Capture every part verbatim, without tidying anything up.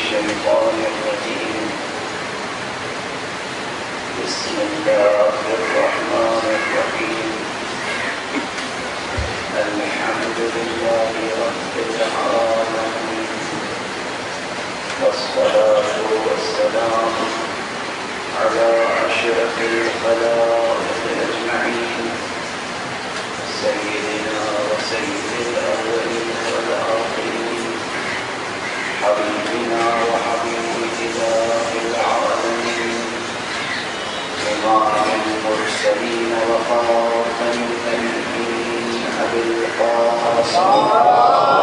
الشيطان الرجيم بسم الله الرحمن الرحيم الحمد لله رب العالمين والصلاة والسلام على أشرف الخلائق أجمعين سيدنا وسيد الأولين والآخرين حبيبنا وحبيب إله العالمين إمام المرسلين وخاتم النبيين أبي القاسم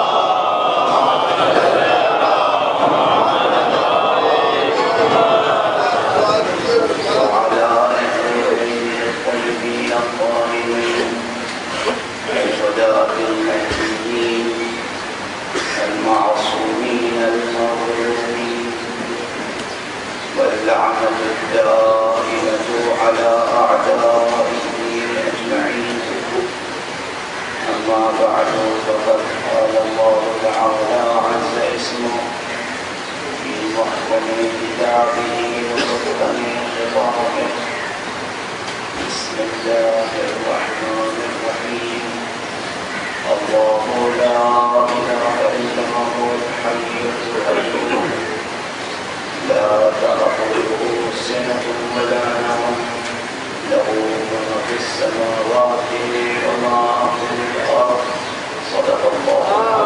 واللعنة الدائمة على أعدائه أجمعين أما بعد فقد قال الله تعالى عز اسمه في محكم كتابه ومحكم خطابه بسم الله الرحمن الرحيم الله لا إله إلا هو الحي القيوم لا تأخذه سنة ولا نوم له ما في السماوات وما في الأرض صدق الله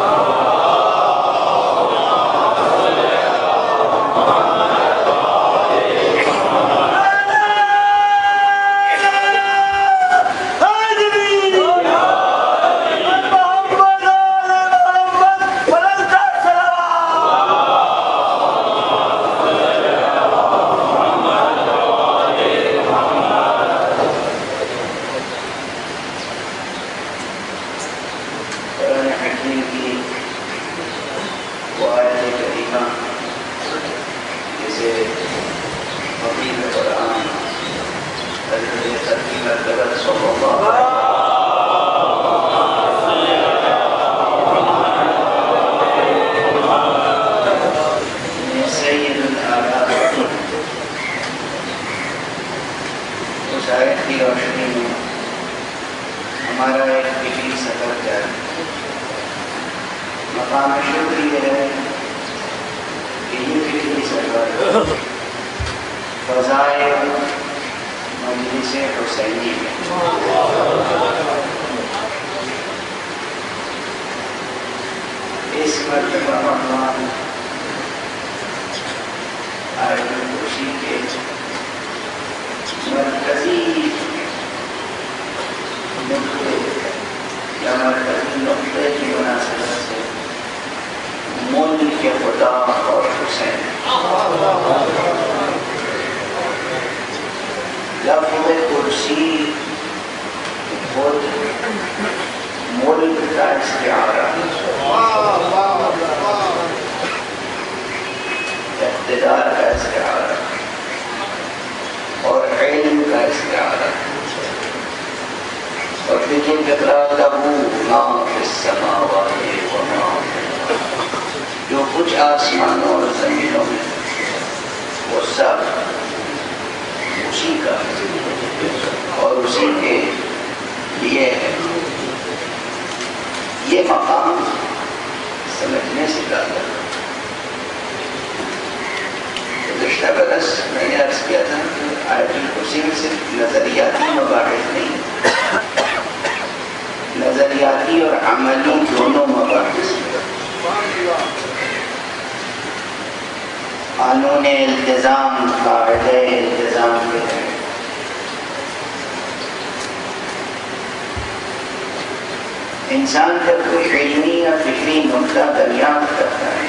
انسان جب کوئی علمی یا فکری نقطہ دریافت کرتا ہے،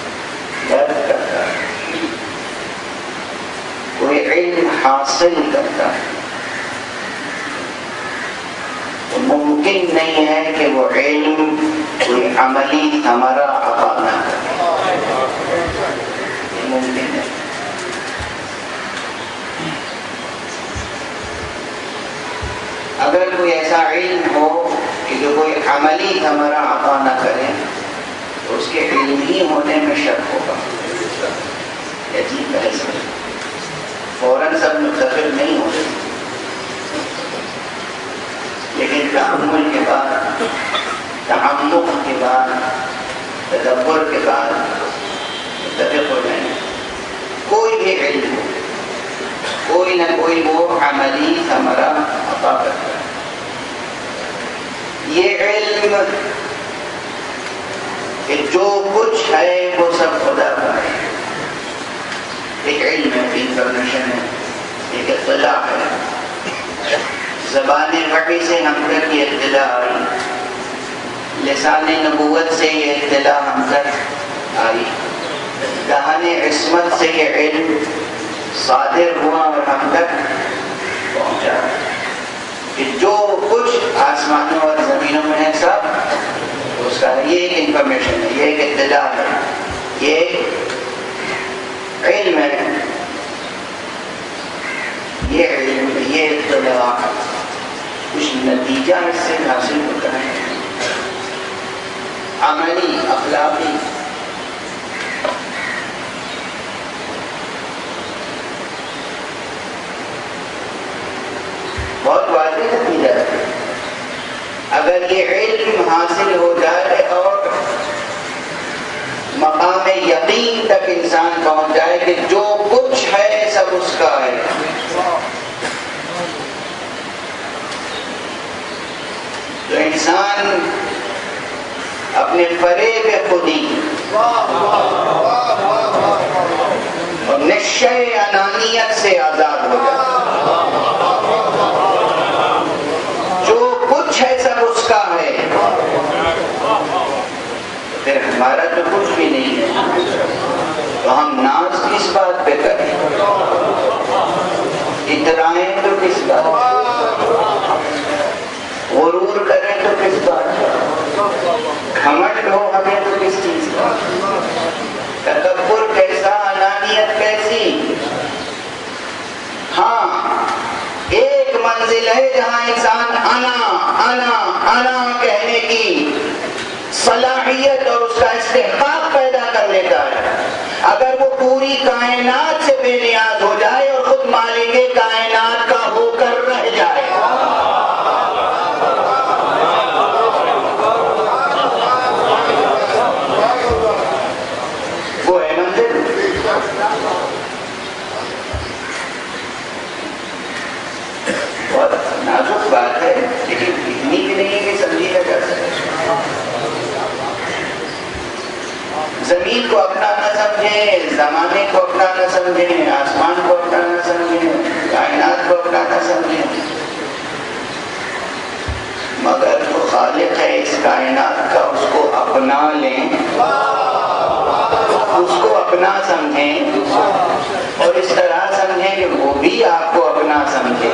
درد کرتا ہے، کوئی علم حاصل کرتا ہے، تو ممکن نہیں ہے کہ وہ علم کوئی عملی ثمرہ عطا نہ کرے، یہ ممکن ہے۔ اگر کوئی ایسا علم ہو کہ جو کوئی عملی ثمرہ عطا نہ کرے تو اس کے علمی ہونے میں شک ہوگا۔ بحث میں فوراً سب متفق نہیں ہوتے، لیکن تحمل کے بعد، تحمق کے بعد، تدبر کے بعد متفق ہو جائیں۔ کوئی بھی علم کوئی نہ کوئی وہ عملی ثمرہ عطا کرتا ہے۔ یہ علم کہ جو کچھ ہے وہ سب خدا کا ہے، ایک علم ہے، انفارمیشن ہے، ایک اطلاع ہے۔ زبان وحی سے ہم تک یہ اطلاع آئی، لسان نبوت سے یہ اطلاع ہم تک آئی، دہان عصمت سے یہ علم صادر ہوا اور ہم تک پہنچا کہ جو کچھ آسمانوں اور زمینوں میں ہے سب اس کا ہے۔ یہ ایک انفارمیشن ہے، یہ ایک اطلاع ہے، یہ ایک علم ہے، یہ علم، یہ اطلاع، کچھ نتیجہ اس سے حاصل ہوتا ہے، عملی، اخلاقی۔ بہت واضح نتیجہ ہے۔ اگر یہ علم حاصل ہو جائے اور مقام یقین تک انسان پہنچ جائے کہ جو کچھ ہے سب اس کا ہے، تو انسان اپنے فریب خودی اور نشہ انانیت سے آزاد ہو جائے۔ ہے سب اس کا ہے، پھر ہمارا تو کچھ بھی نہیں ہے، تو ہم ناز کس بات پہ کریں، اترائیں تو کس بات، غرور کریں تو کس بات، گھمنڈ ہو ہمیں تو کس چیز کا، تکبر کیسا، انانیت کیسی۔ ہاں ایک منزل ہے جہاں انسان انا انا انا کہنے کی صلاحیت اور اس کا استحقاق پیدا کر لیتا ہے۔ اگر وہ پوری کائنات سے بے نیاز ہو جائے اور خود مالک کائنات کا ہو کر رہ جائے، وہ ہے منزل۔ بہت نازک بات ہے، لیکن اتنی بھی نہیں کہ سمجھی نہ جا سکے۔ زمین کو اپنا نہ سمجھیں، زمانے کو اپنا نہ سمجھیں، آسمان کو اپنا نہ سمجھیں، کائنات کو اپنا نہ سمجھیں، مگر جو خالق ہے اس کائنات کا اس کو اپنا لیں، اس کو اپنا سمجھیں اور اس طرح سمجھیں کہ وہ بھی آپ کو اپنا سمجھے۔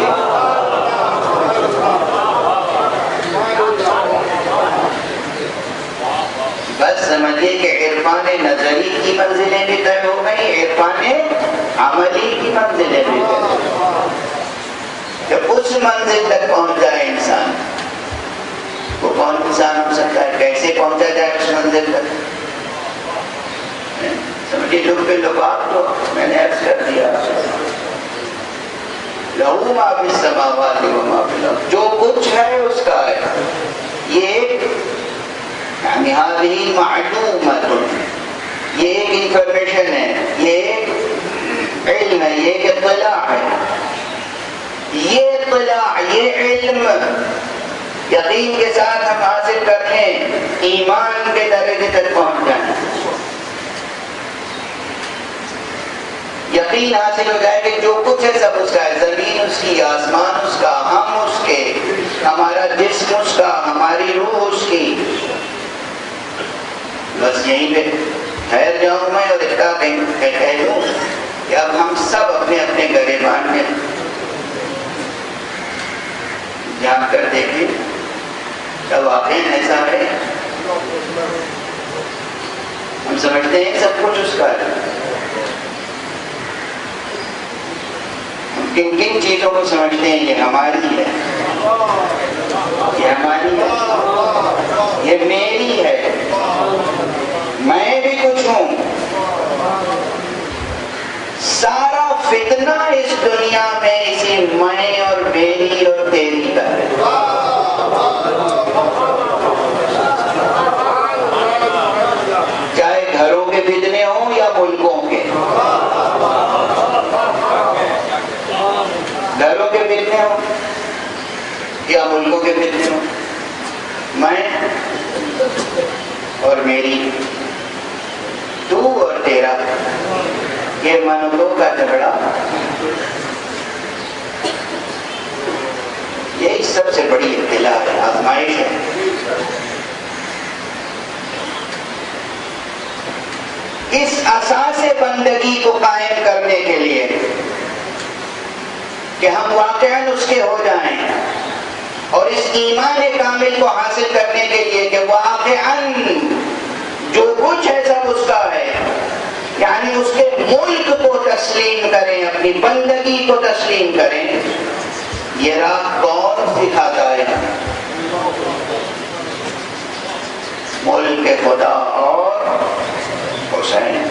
بس سمجھیے کہ عرفان نظری کی منزلیں بھی طے ہو گئی، عرفان عملی کی منزلیں بھی طے ہو گئی۔ جب اس منزل تک پہنچ جائے انسان، وہ کون انسان ہو سکتا ہے، کیسے پہنچا جائے اس منزل تک؟ سمجھے لوگ کے لباب تو میں نے عرض کر دیا، لہو ما فی السماوات و ما فی الارض، جو کچھ ہے اس کا ہے۔ یہ یعنی هذه معلومۃ، یہ ایک انفارمیشن ہے، یہ ایک علم ہے، یہ ایک اطلاع ہے۔ یہ اطلاع، یہ علم یقین کے ساتھ ہم حاصل کر لیں، ایمان کے درجے تک پہنچ جائیں، یقین حاصل ہو جائے کہ جو کچھ ہے سب اس کا ہے، زمین اس کی، آسمان اس کا، ہم اس کے، ہمارا جسم اس کا، ہماری روح اس کی۔ بس یہیں پہ ٹھہر جاؤں میں اور اتنا کہہ دوں کہ اب ہم سب اپنے اپنے گریبان میں جان کر دیکھیں کیا واقعی ایسا ہے؟ ہم سمجھتے ہیں سب کچھ اس کا ہے، ہم کن کن چیزوں کو سمجھتے ہیں یہ ہماری ہے، یہ ہماری ہے، یہ میری ہے، میں بھی کچھ ہوں، سارا فتنہ اس دنیا میں اسی میں اور میری اور تیری کا ہے. چاہے گھروں کے فتنے ہوں یا ملکوں کے. گھروں کے فتنے ہوں یا ملکوں کے فتنے ہوں، میں اور میری، تو اور تیرا، یہ منتوں کا جھگڑا، یہی سب سے بڑی ابتلا ہے، آزمائش ہے. اس اساس بندگی کو قائم کرنے کے لیے کہ ہم واقعاً اس کے ہو جائیں، اور اس ایمان کامل کو حاصل کرنے کے لیے کہ واقعاً جو کچھ ہے سب اس کا ہے، یعنی اس کے ملک کو تسلیم کریں، اپنی بندگی کو تسلیم کریں. یہ راہ کون سکھاتا ہے؟ ملک خدا اور حسین.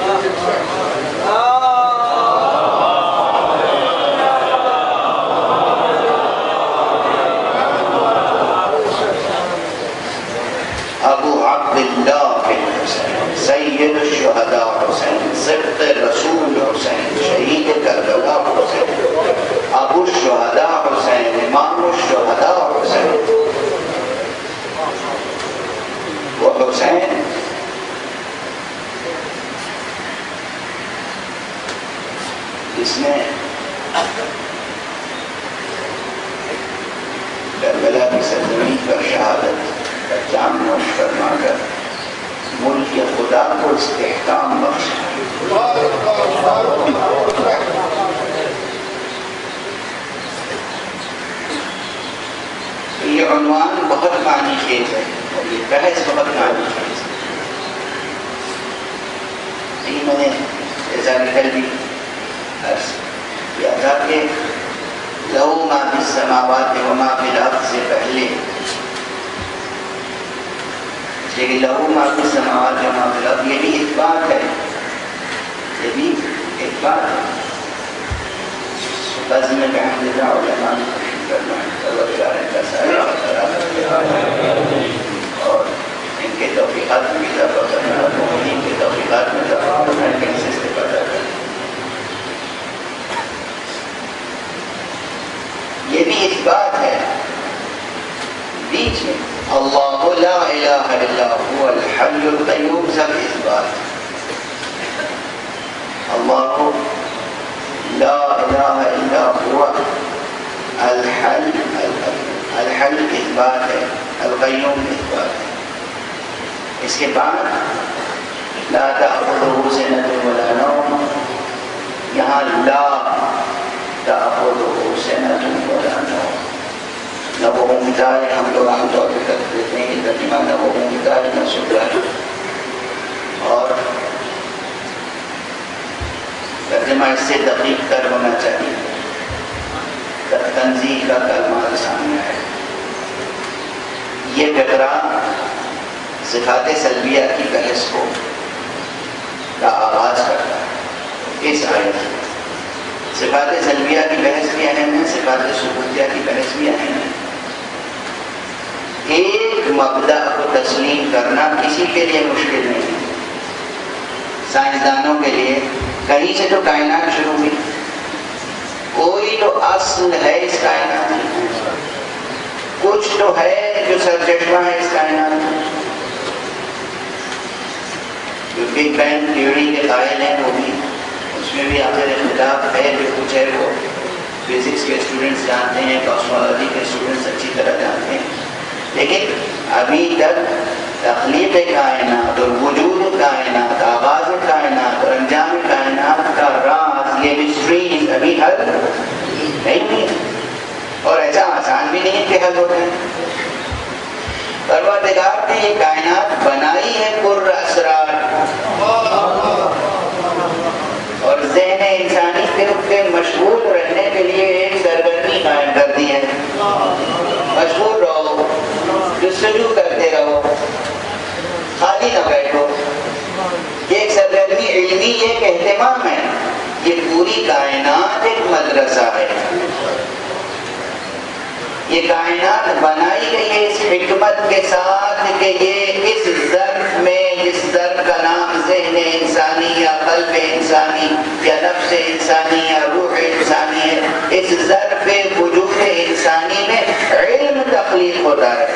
ابو عبداللہ بن حسین، سید الشہداء حسین، سبط رسول حسین، شہید کربلا حسین، ابو الشہداء حسین، امام الشہداء حسین. وہ حسین جس نے کربلا کی سرزمین پر شہادت کا جام نوش فرما کر ملک خدا کو استحکام بخشا. یہ عنوان بہت معنی خیز ہے اور یہ بحث بہت معنی خیز ہے. یہ میں نے جیسا نکل بھی عرض کیا تھا کہ لہو ما فی السماوات و ما فی الارض سے پہلے، لیکن لہو ما فی السماوات و ما فی الارض یہ بھی اثبات ہے، یہ بھی اثبات ہے. بس میں بحمد اللہ علماء کرنا اور ان کے توفیقات میں اضافہ کرنا، ان کے توفیقات میں اضافہ کرنا، ان سے استفادہ کرنا. یہ بھی اثبات ہے. بیچ میں اللہ لا الہ الا هو الحی القیوم سب اثبات. اللہ لا الہ الا هو الحی الحی اثبات ہے، القیوم اثبات ہے. اس کے بعد لا تأخذه سنة ولا نوم، یہاں لا تأخذه سنة ولا نوم، نہ وہ اونگتا ہے. ہم لوگ عام طور پہ کر دیتے ہیں کہ ترجمہ نہ وہ اونگتا ہے نہ سوتا ہے، اور ترجمہ اس سے دقیق تر ہونا چاہیے. تنزیہ کا کلمہ سامنے ہے. یہ فقرہ صفات سلبیہ کی بحث کو کا آغاز کرتا ہے. اس آیت میں صفات سلبیہ کی بحث بھی اہم ہے، صفات ثبوتیہ کی بحث بھی اہم ہے. ایک مبدأ کو تسلیم کرنا کسی کے لیے مشکل نہیں ہے. سائنسدانوں کے لیے کہیں سے تو کائنات شروع ہوئی، کوئی تو اصل ہے اس کائنات میں، کچھ تو ہے جو سرچشمہ ہے اس کائنات میں. جو بگ بینگ تھیوری کے قائل ہیں وہ بھی، اس میں بھی آخر اختلاف ہے. جو کچھ ہے وہ فزکس کے اسٹوڈنٹس جانتے ہیں، کاسمولوجی کے اسٹوڈنٹس اچھی طرح جانتے ہیں. لیکن ابھی تک تخلیق کائنات اور وجود کائنات، آغاز کائنات اور انجام کائنات کا راز، یہ مسٹریز ابھی حل نہیں ہے، اور ایسا آسان بھی نہیں کہ حل ہوتا ہے. پروردگار نے یہ کائنات بنائی ہے پر اسرار، اور ذہن انسانی صرف کے مشغول رہنے کے لیے ایک سرگرمی قائم کر دی ہے. مشغول رہو، جستجو کرتے رہو، خالی نہ بیٹھو. ایک سرگرمی علمی ایک اہتمام ہے. یہ کائنات ایک مدرسہ ہے. یہ کائنات بنائی گئی ہے اس حکمت کے ساتھ کہ یہ اس ظرف میں، جس ظرف کا نام ذہن انسانی یا قلب انسانی یا نفس انسانی یا روح انسانی ہے، اس ظرف وجود انسانی میں علم تخلیق ہوتا ہے.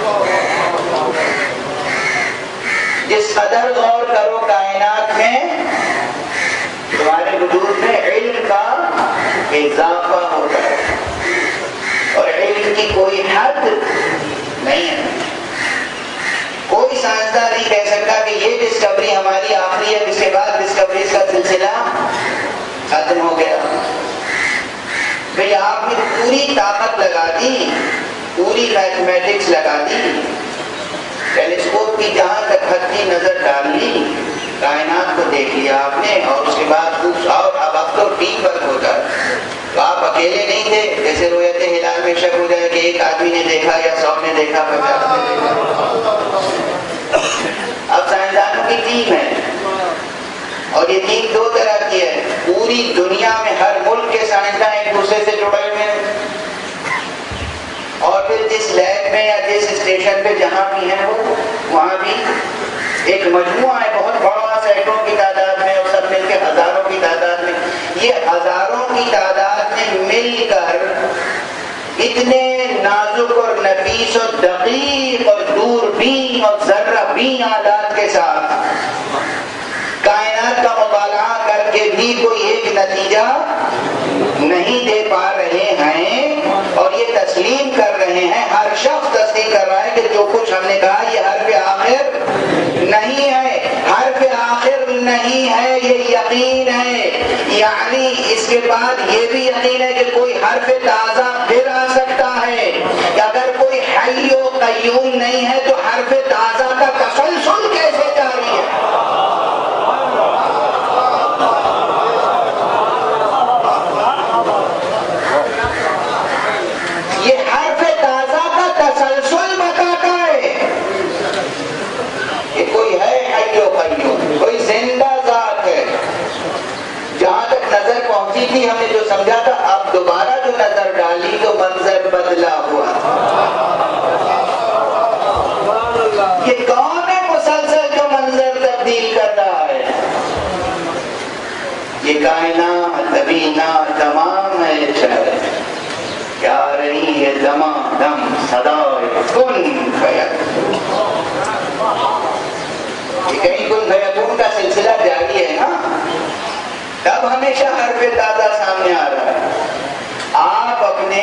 جس قدر غور کرو کائنات میں، تمہارے وجود میں علم کا اضافہ ہوتا ہے، اور علم کی کوئی حد نہیں ہے. کوئی سائنسداں نہیں کہہ سکتا کہ یہ ڈسکوری ہماری آخری ہے، اس کے بعد ڈسکوریز کا سلسلہ ختم ہو گیا. بھئی آپ نے پوری طاقت لگا دی، پوری میتھمیٹکس لگا دی، ٹیلیسکوپ کی جہاں تک ہتھی نظر ڈال لی، کائنات کو دیکھ لیا آپ نے، اور اس کے بعد کچھ اور اب اب تو ٹیم ورک ہوتا ہے. تو آپ اکیلے نہیں تھے، جیسے رویت ہلال میں شک ہو جائے کہ ایک آدمی نے دیکھا یا سو نے دیکھا پچاس نے دیکھا. اب سائنسدانوں کی ٹیم ہے، اور یہ ٹیم دو طرح کی ہے. پوری دنیا میں ہر ملک کے سائنسداں ایک دوسرے سے جڑے ہوئے ہیں، اور پھر جس لیب میں یا جس اسٹیشن پہ جہاں بھی ہیں وہ وہاں بھی ایک مجموعہ ہے بہت بڑا، سینکڑوں کی تعداد میں، اور سب مل کے ہزاروں کی تعداد میں. یہ ہزاروں کی تعداد میں مل کر اتنے نازک اور نفیس اور دقیق اور دوربین اور ذرہ بین آلات کے ساتھ کائنات کا مطالعہ کر کے بھی کوئی ایک نتیجہ نہیں دے پا رہے ہیں، اور یہ تسلیم کر رہے ہیں، ہر شخص تسلیم کر رہا ہے کہ جو کچھ ہم نے کہا یہ حرف آخر نہیں ہے. حرف آخر نہیں ہے، یہ یقین ہے. یعنی اس کے بعد یہ بھی یقین ہے کہ کوئی حرف تازہ پھر آ سکتا ہے، کہ اگر کوئی حی و قیوم نہیں ہے تو حرف تازہ کا تسلسل کیسے جاری ہے؟ کوئی زندہ ذات ہے. جہاں تک نظر پہنچی تھی ہم نے جو سمجھا تھا، اب دوبارہ جو نظر ڈالی تو منظر بدلا ہوا. یہ کون ہے مسلسل جو منظر تبدیل کر رہا ہے؟ یہ کائنات ابینا تمام ہے، کیا رہی ہے دما دم صدائے کن فیکون. کہیں کن فیکون کا سلسلہ جاری ہے نا، تب ہمیشہ حرف تازہ سامنے آ رہا ہے. آپ اپنے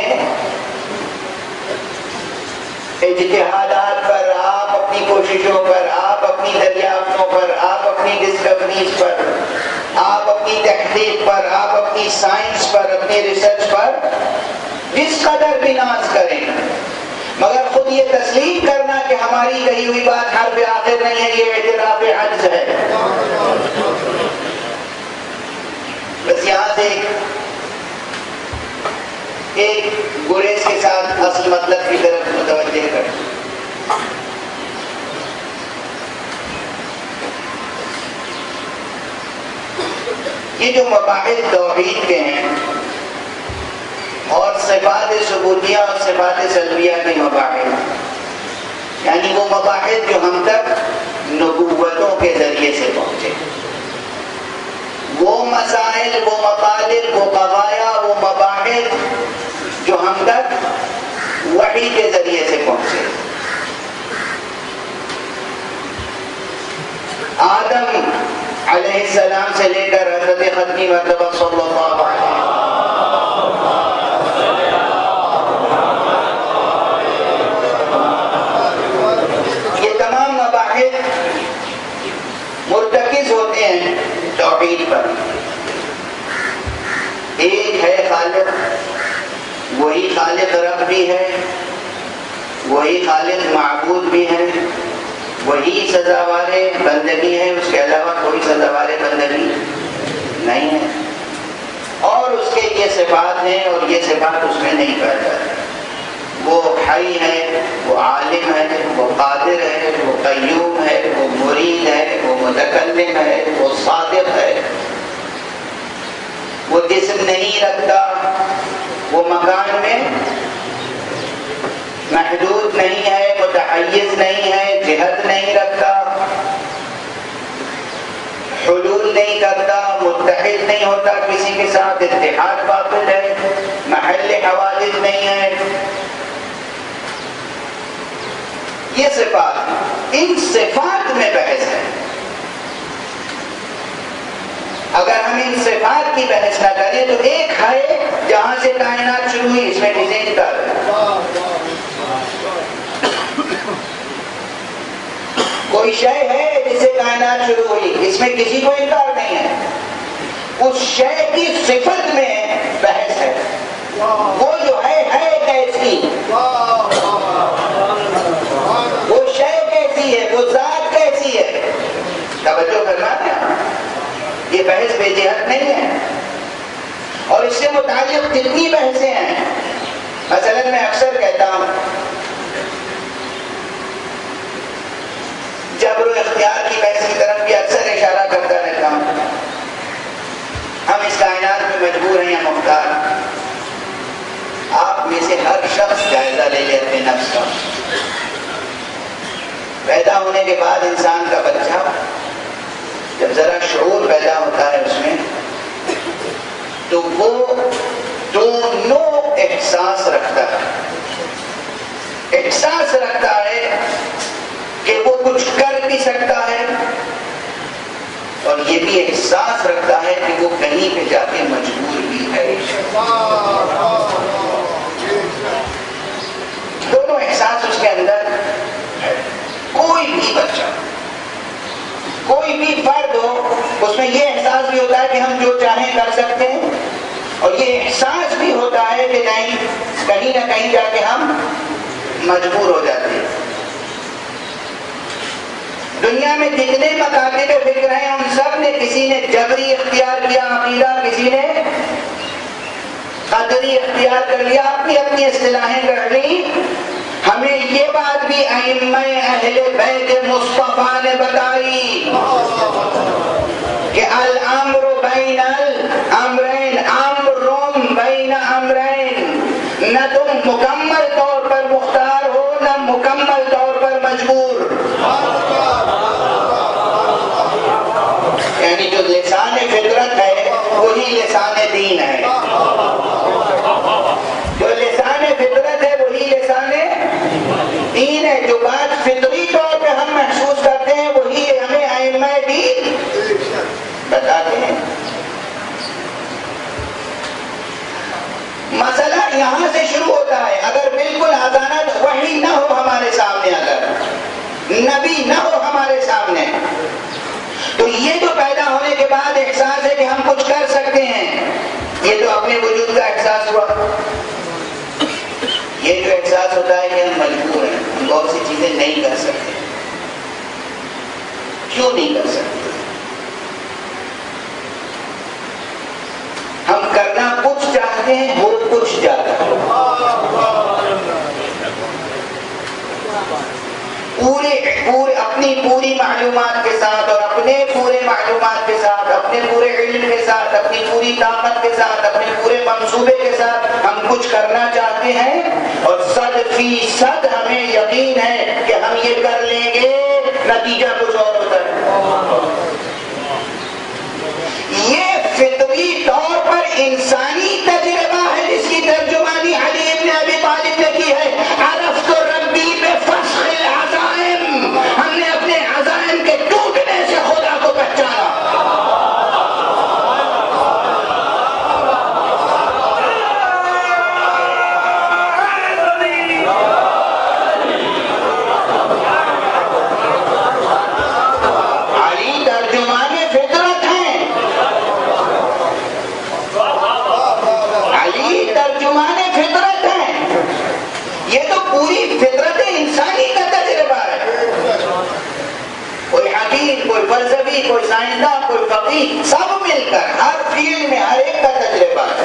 اجتہادات پر، آپ اپنی کوششوں پر، آپ اپنی دریافتوں پر، آپ اپنی ڈسکوریز پر، آپ اپنی تحقیق پر، آپ اپنی سائنس پر، اپنی ریسرچ پر جس قدر بھی ناز کریں، مگر خود یہ تسلیم کرنا کہ ہماری کہی ہوئی بات حرف آخر نہیں ہے، یہ اعتراف عجز ہے. بس یہاں سے ایک گریز کے ساتھ اصل مطلب کی طرف متوجہ کر. یہ جو مباحث توحید کے ہیں اور صفات ثبوتیہ اور صفات سلبیہ کے مباحث، یعنی وہ مباحث جو ہم تک نبوتوں کے ذریعے سے پہنچے، وہ مسائل، وہ مطالب، وہ قضایا، وہ مباحث جو ہم تک وحی کے ذریعے سے پہنچے. آدم علیہ السلام سے لے کر حضرت ختمی مرتبہ صلی اللہ علیہ وسلم، یہ تمام مباحث مرتکز ہوتے ہیں توحید پر. ایک ہے خالق، وہی خالق رب بھی ہے، وہی خالق معبود بھی ہے، وہی سزاوار بندگی ہے، اس کے علاوہ کوئی سزاوار بندگی نہیں ہے. اور اس کے یہ صفات ہیں اور یہ صفات اس میں نہیں پائی جاتی. وہ حی ہے، وہ عالم ہے، وہ قادر ہے، وہ قیوم ہے، وہ مرید ہے، وہ متکلم ہے، وہ صادق ہے، وہ جسم نہیں رکھتا، وہ مکان میں محدود نہیں ہے، متحیز نہیں ہے، جہت نہیں رکھتا، حلول نہیں کرتا، متحد نہیں ہوتا کسی کے ساتھ، اتحاد باطل ہے، محل حوادث نہیں ہے. یہ صفات، ان صفات میں بحث ہے. اگر ہم ان صفات کی بحث نہ کریں تو ایک ہے جہاں سے کائنات شروع ہوئی، اس میں کسی انکار ہے. کوئی شے ہے جس سے کائنات شروع ہوئی، اس میں کسی کو انکار نہیں ہے. اس شے کی صفت میں بحث ہے. وہ جو ہے ہے کیسی، وہ شے کیسی ہے، وہ ذات کیسی ہے. توجہ کرنا ہے، یہ بحث بے جہت نہیں ہے. اور اس سے متعلق جتنی بحثیں ہیں، مثلا میں اکثر کہتا ہوں، جبر و اختیار کی بحث کی طرف بھی اکثر اشارہ کرتا رہتا ہوں. ہم اس کائنات میں مجبور ہیں یا مختار؟ آپ میں سے ہر شخص جائزہ لے لے اپنے نفس کا. پیدا ہونے کے بعد انسان کا بچہ جب ذرا شعور پیدا ہوتا ہے اس میں، تو وہ دونوں احساس رکھتا ہے. احساس رکھتا ہے کہ وہ کچھ کر بھی سکتا ہے، اور یہ بھی احساس رکھتا ہے کہ وہ کہیں پہ جا کے مجبور بھی ہے. دونوں احساس اس کے اندر ہے. کوئی بھی بچہ، کوئی بھی فرد ہو، اس میں یہ احساس بھی ہوتا ہے کہ ہم جو چاہیں کر سکتے ہیں، اور یہ احساس بھی ہوتا ہے کہ نہیں، کہیں نہ کہیں جا کے ہم مجبور ہو جاتے ہیں. دنیا میں جتنے مکاتب فکر ہیں ان سب نے، کسی نے جبری اختیار کیا عقیدہ، کسی نے قدری اختیار کر لیا، اپنی اپنی اصطلاحیں کر لی. ہمیں یہ بات بھی ائمہ اہل بیت مصطفیٰ نے بتائی کہ الامر بین الامرین، امر بین امرین. نہ تم مکمل طور پر مختار ہو، نہ مکمل طور پر مجبور. یعنی جو لسان فطرت ہے وہی لسان دین ہے، جو لسان فطرت ہے وہی لسان دین ہے. جو بات فطری طور پہ ہم محسوس کرتے ہیں وہی ہمیں ائمہ دین بتاتے ہیں. مسئلہ یہاں سے شروع ہوتا ہے. اگر بالکل آزانہ وحی نہ ہو ہمارے سامنے، اگر نبی نہ ہو ہمارے سامنے، تو یہ جو پیدا ہونے کے بعد احساس ہے کہ ہم کچھ کر سکتے ہیں، یہ تو اپنے وجود کا احساس ہوا. یہ جو احساس ہوتا ہے کہ ہم مجبور ہیں، ہم بہت سی چیزیں نہیں کر سکتے. کیوں نہیں کر سکتے؟ ہم کرنا کچھ چاہتے ہیں، ہو کچھ جاتا ہے. پورے پورے اپنی پوری معلومات کے ساتھ، اور اپنے پورے معلومات کے ساتھ، اپنے پورے علم کے ساتھ، اپنی پوری طاقت کے ساتھ، اپنے پورے منصوبے کے ساتھ ہم کچھ کرنا چاہتے ہیں، اور صد فیصد ہمیں یقین ہے کہ ہم یہ کر لیں گے، نتیجہ کچھ اور ہوتا ہے. یہ فطری طور پر انسانی تجربہ ہے جس کی ترجمانی علی ابن ابی طالب نے کی ہے. عرفت ربی بفسخ العزائم، ہم نے اپنے عزائم کے ٹوٹنے سے خدا کو پہچانا. علی ترجمان فطرت ہیں، علی ترجمان فطرت ہیں. یہ تو پوری فطرت انسانی کا تجربہ ہے. کوئی حکیم، کوئی فلسفی، کوئی سائنسداں، کوئی فقیہ، سب مل کر ہر فیلڈ میں ہر ایک کا تجربہ ہے.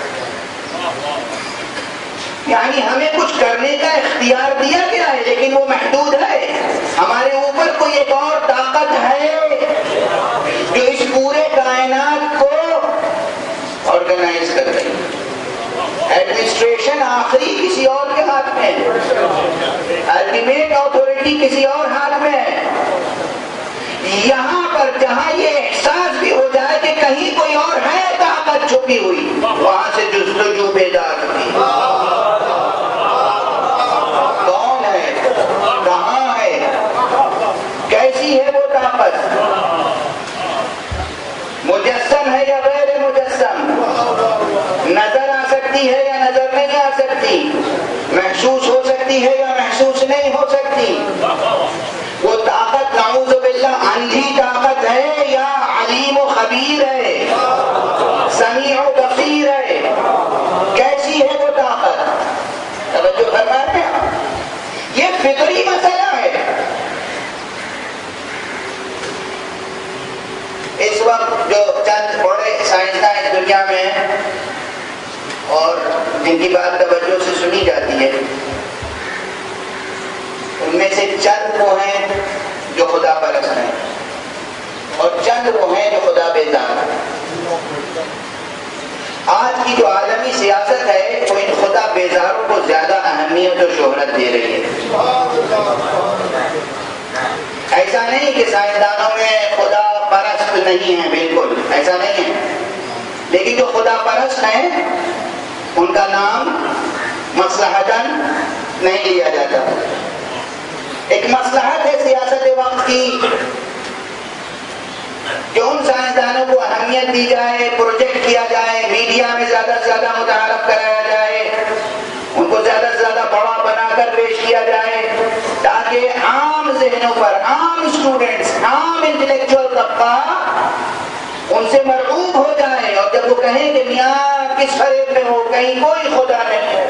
یعنی ہمیں کچھ کرنے کا اختیار دیا گیا ہے، لیکن وہ محدود ہے. ہمارے اوپر کوئی ایک اور طاقت ہے جو اس پورے کائنات کو آرگنائز کر رہی ہے، ایڈمنسٹریشن آخری کسی اور کے ہاتھ میں ہے، الٹیمیٹ اتھارٹی کسی اور ہاتھ میں ہے۔ یہاں پر جہاں یہ احساس بھی ہو جائے کہ کہیں کوئی اور ہے طاقت چھپی ہوئی، وہاں سے جستجو بیدار ہوتی۔ کون ہے، کہاں ہے، کیسی ہے وہ طاقت، مجسم ہے یا غیر مجسم، نظر آ سکتی ہے یا نظر نہیں آ سکتی، محسوس ہو سکتی ہے یا محسوس نہیں ہو سکتی۔ وہ طاقت نعوذ باللہ اندھی طاقت ہے یا علیم و خبیر ہے، سمیع و بصیر ہے، کیسی ہے وہ طاقت؟ توجہ فرما رہے ہیں، یہ فطری مسئلہ ہے۔ اس وقت جو چند بڑے سائنسداں اس دنیا میں ہیں اور جن کی بات توجہ سے سنی جاتی ہے، ان میں سے چند وہ ہیں جو خدا پرست ہیں اور چند وہ ہیں جو خدا بیزار ہیں۔ آج کی جو عالمی سیاست ہے وہ ان خدا بیزاروں کو زیادہ اہمیت و شہرت دے رہی ہے۔ ایسا نہیں کہ سائنسدانوں میں خدا پرست نہیں ہے، بالکل ایسا نہیں ہے، لیکن جو خدا پرست ہیں ان کا نام مصلحتاً نہیں لیا جاتا۔ ایک مصلحت ہے سیاست وقت کی کہ ان سائنسدانوں کو اہمیت دی جائے، پروجیکٹ کیا جائے، میڈیا میں زیادہ سے زیادہ متعارف کرایا جائے، ان کو زیادہ سے زیادہ بڑا بنا کر پیش کیا جائے، تاکہ عام ذہنوں پر، عام اسٹوڈنٹس، عام انٹلیکچوئل طبقہ ان سے مرعوب ہو جائے، اور جب وہ کہیں کہ میاں کس فریب میں ہو، کہیں کوئی خدا نہیں ہے،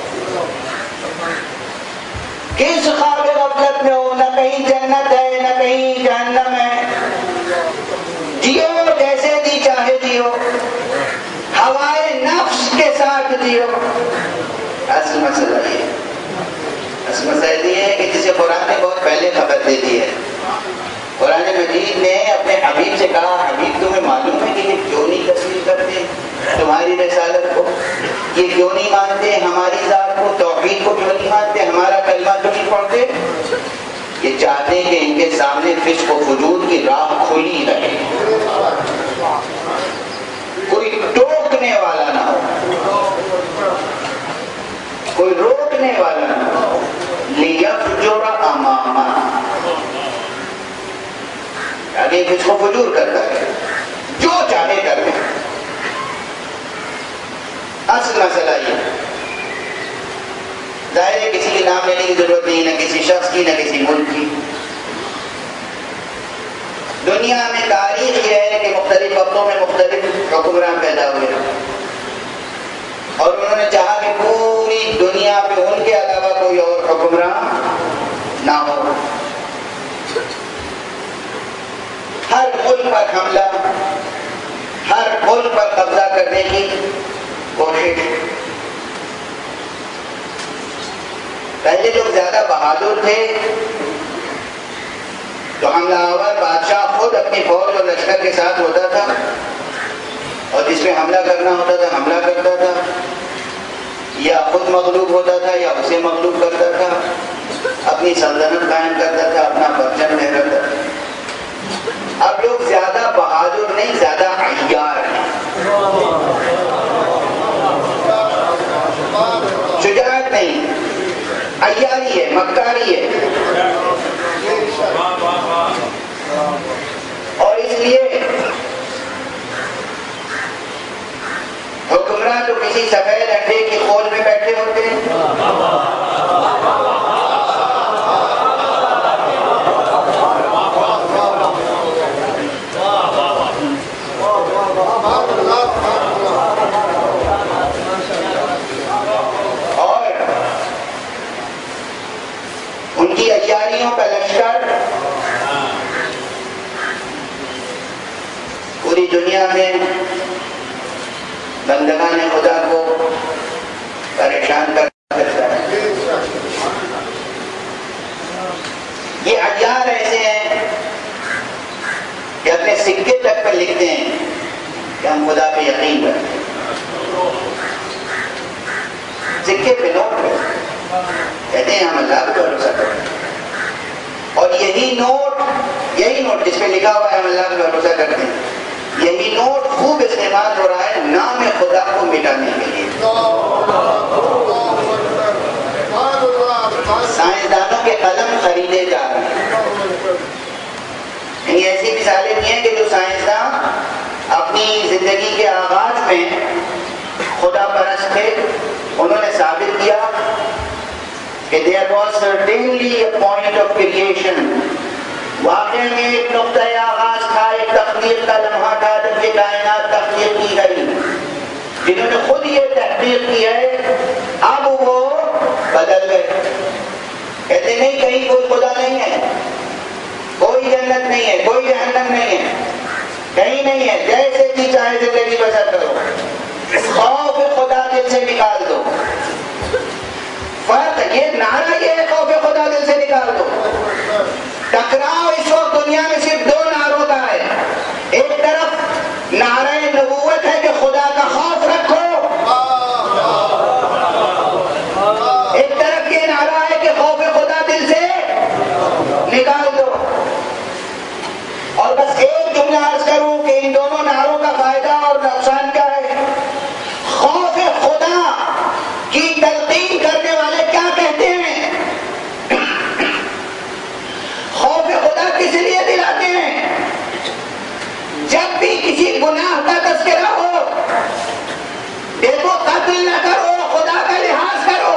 کس خواب غفلت میں ہو، نہ کہیں جنت ہے نہ کہیں جہنم ہے، جیو جیسے جی چاہے جیو، ہوائے نفس کے ساتھ جیو۔ اصل مسئلہ یہ اصل مسئلہ یہ ہے کہ جسے قرآن نے بہت پہلے خبر دے دی ہے۔ قرآن مجید نے اپنے حبیب سے کہا، حبیب تمہیں معلوم ہے کہ یہ کیوں نہیں تسلیم کرتے تمہاری رسالت کو، یہ کیوں نہیں مانتے ہماری ذات کو، توحید کو کیوں نہیں مانتے، ہمارا کلمہ کیوں نہیں پڑھتے؟ یہ چاہتے ہیں کہ ان کے سامنے فسق و فجور کی راہ کھلی رہے، کوئی ٹوکنے والا نہ ہو، کوئی روکنے والا نہ ہو۔ لیفجر امامہ، آگے فسق و فجور کرتا ہے، جو چاہے کر لے۔ اصل مسئلہ یہ ظاہر ہے کسی کے نام لینے کی ضرورت نہیں، نہ کسی شخص کی نہ کسی ملک کی۔ دنیا میں تاریخ یہ ہے کہ مختلف وقتوں میں مختلف حکمران پیدا ہوئے اور انہوں نے چاہا کہ پوری دنیا پہ ان کے علاوہ کوئی اور حکمران نہ ہو۔ ہر ملک پر حملہ، ہر ملک پر قبضہ کرنے کی کوشش۔ پہلے لوگ زیادہ بہادر تھے تو حملہ آور بادشاہ خود اپنی فوج اور لشکر کے ساتھ ہوتا تھا، اور جس پہ حملہ کرنا ہوتا تھا حملہ کرتا تھا، یا خود مغلوب ہوتا تھا یا اسے مغلوب کرتا تھا، اپنی سلطنت قائم کرتا تھا، اپنا پرچم لہراتا تھا۔ اب لوگ زیادہ بہادر نہیں، زیادہ عیار ہیں، شجاعت نہیں، عیاری ہے، مکاری ہے۔ اور اس لیے حکمران تو کسی سفید انڈے کی کھول میں بیٹھے ہوتے ہیں، اور ان کی عیاریوں کا لشکر پوری دنیا میں بندگان خدا کو پریشان کر سکتا ہے۔ یہ عیار ایسے ہیں کہ اپنے سکے تک پر لکھتے ہیں کہ ہم خدا پہ یقین کرتے ہیں، میں خدا پرست تھے، انہوں نے ثابت کیا کہ there was certainly a point of creation. واقع میں ایک نقطۂ آغاز تھا، ایک تخلیق کا لمحہ تھا جب یہ کائنات تخلیق کی گئی. جنہوں نے خود یہ تحقیق کی ہے اب وہ بدل گئے، کہتے نہیں کہیں کوئی خدا نہیں ہے، کوئی جنت نہیں ہے، کوئی جہنم نہیں ہے، کہیں نہیں ہے، جیسے کی چاہے زندگی بسر کرو، خوف خدا دل سے نکال دو. فرق یہ نعرہ یہ ہے، خوف خدا دل سے نکال دو. ٹکراؤ اس وقت دنیا میں صرف دو نعروں کا ہے. ایک طرف نعرہ نبوت ہے کہ خدا کا خوف رکھو، ایک طرف یہ نعرہ ہے کہ خوف خدا دل سے نکال دو. اور بس ایک جملہ عرض کروں کہ ان دونوں نعروں کا فائدہ اور نقصان کیا ہے. خوف خدا کی تلقین کرنے والے کیا کہتے ہیں؟ خوف خدا کس لیے دلاتے ہیں؟ جب بھی کسی گناہ کا تذکرہ ہو، دیکھو قتل نہ کرو، خدا کا لحاظ کرو.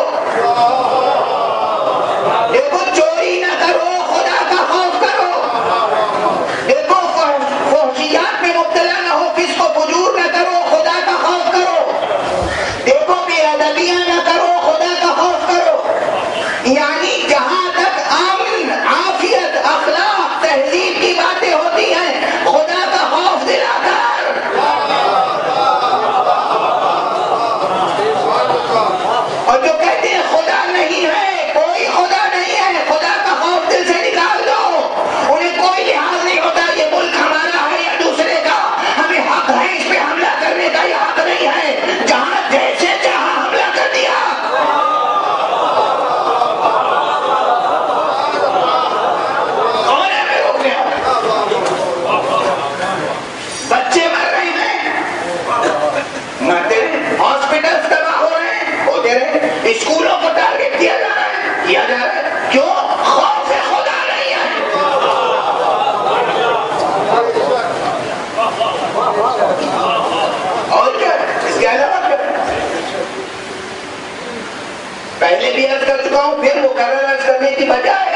دیکھو چوری نہ کرو، خدا کا خوف کرو. دیکھو فحشیات میں مبتلا نہ ہو، فسق و فجور نہ کرو، خدا کا خوف کرو. دیکھو بے ادبیاں نہ کرو، خدا کا خوف کرو. یعنی جہاں تک امن، عافیت، اخلاق، تہذیب کی باتیں ہوتی ہیں، خدا کا خوف دلا کر. اور جو کہتے ہیں خدا نہیں ہے، کوئی خدا نہیں ہے، خدا کا خوف دل سے نکال دو. انہیں کوئی لحاظ نہیں ہوتا یہ ملک ہمارا ہے یا دوسرے کا، ہمیں حق ہے اس پہ حملہ کرنے کا یا حق نہیں ہے. جہاں جیسے چاہا حملہ کر دیا. کون ہے میں روک رہا بچے مر رہے ہیں، مرتے رہے، ہاسپٹلز تباہ ہو رہے ہیں، ہوتے رہے، اسکولوں کو ٹارگٹ کیا جا رہا ہے، کیا جا رہا ہے. کیوں؟ خوف خدا نہیں ہے. اور کیا اس کے علاوہ کیا؟ پہلے بھی عرض کر چکا ہوں، پھر مقرر عرض کرنے کی بجائے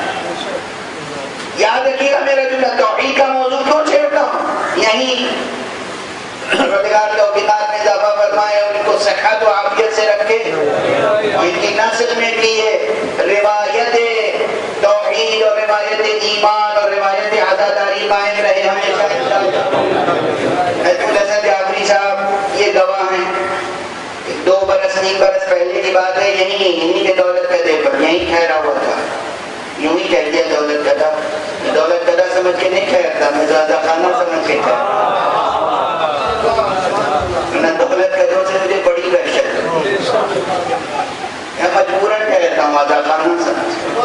یاد رکھیے گا میرا جملہ. توحید کا موضوع کیوں چھیڑتا ہوں؟ یہیں پروردگار توفیقات میں اضافہ فرمائے، ان کو صحت و عافیت سے رکھے، ان کی نسل میں بھی یہ روایت توحید اور روایت ایمان اور روایت عزاداری قائم رہے ہمیشہ انشاءاللہ. حضرت حسن جعفری صاحب یہ گواہ ہیں. دو برس تین برس پہلے کی بات ہے، یہیں یہیں کے دولت قدے پر یہیں ٹھہرا ہوا تھا. یوں ہی کہہ دیا دولت قدا. دولت قدا سمجھ کے نہیں ٹھہرتا، میں زیادہ خانہ سمجھ کے ٹھہرتا. دولت قدوں سے مجھے بڑی وحشت ہے، میں مجبوراً ٹھہرتا ہوں آزاد خانہ سمجھ کے.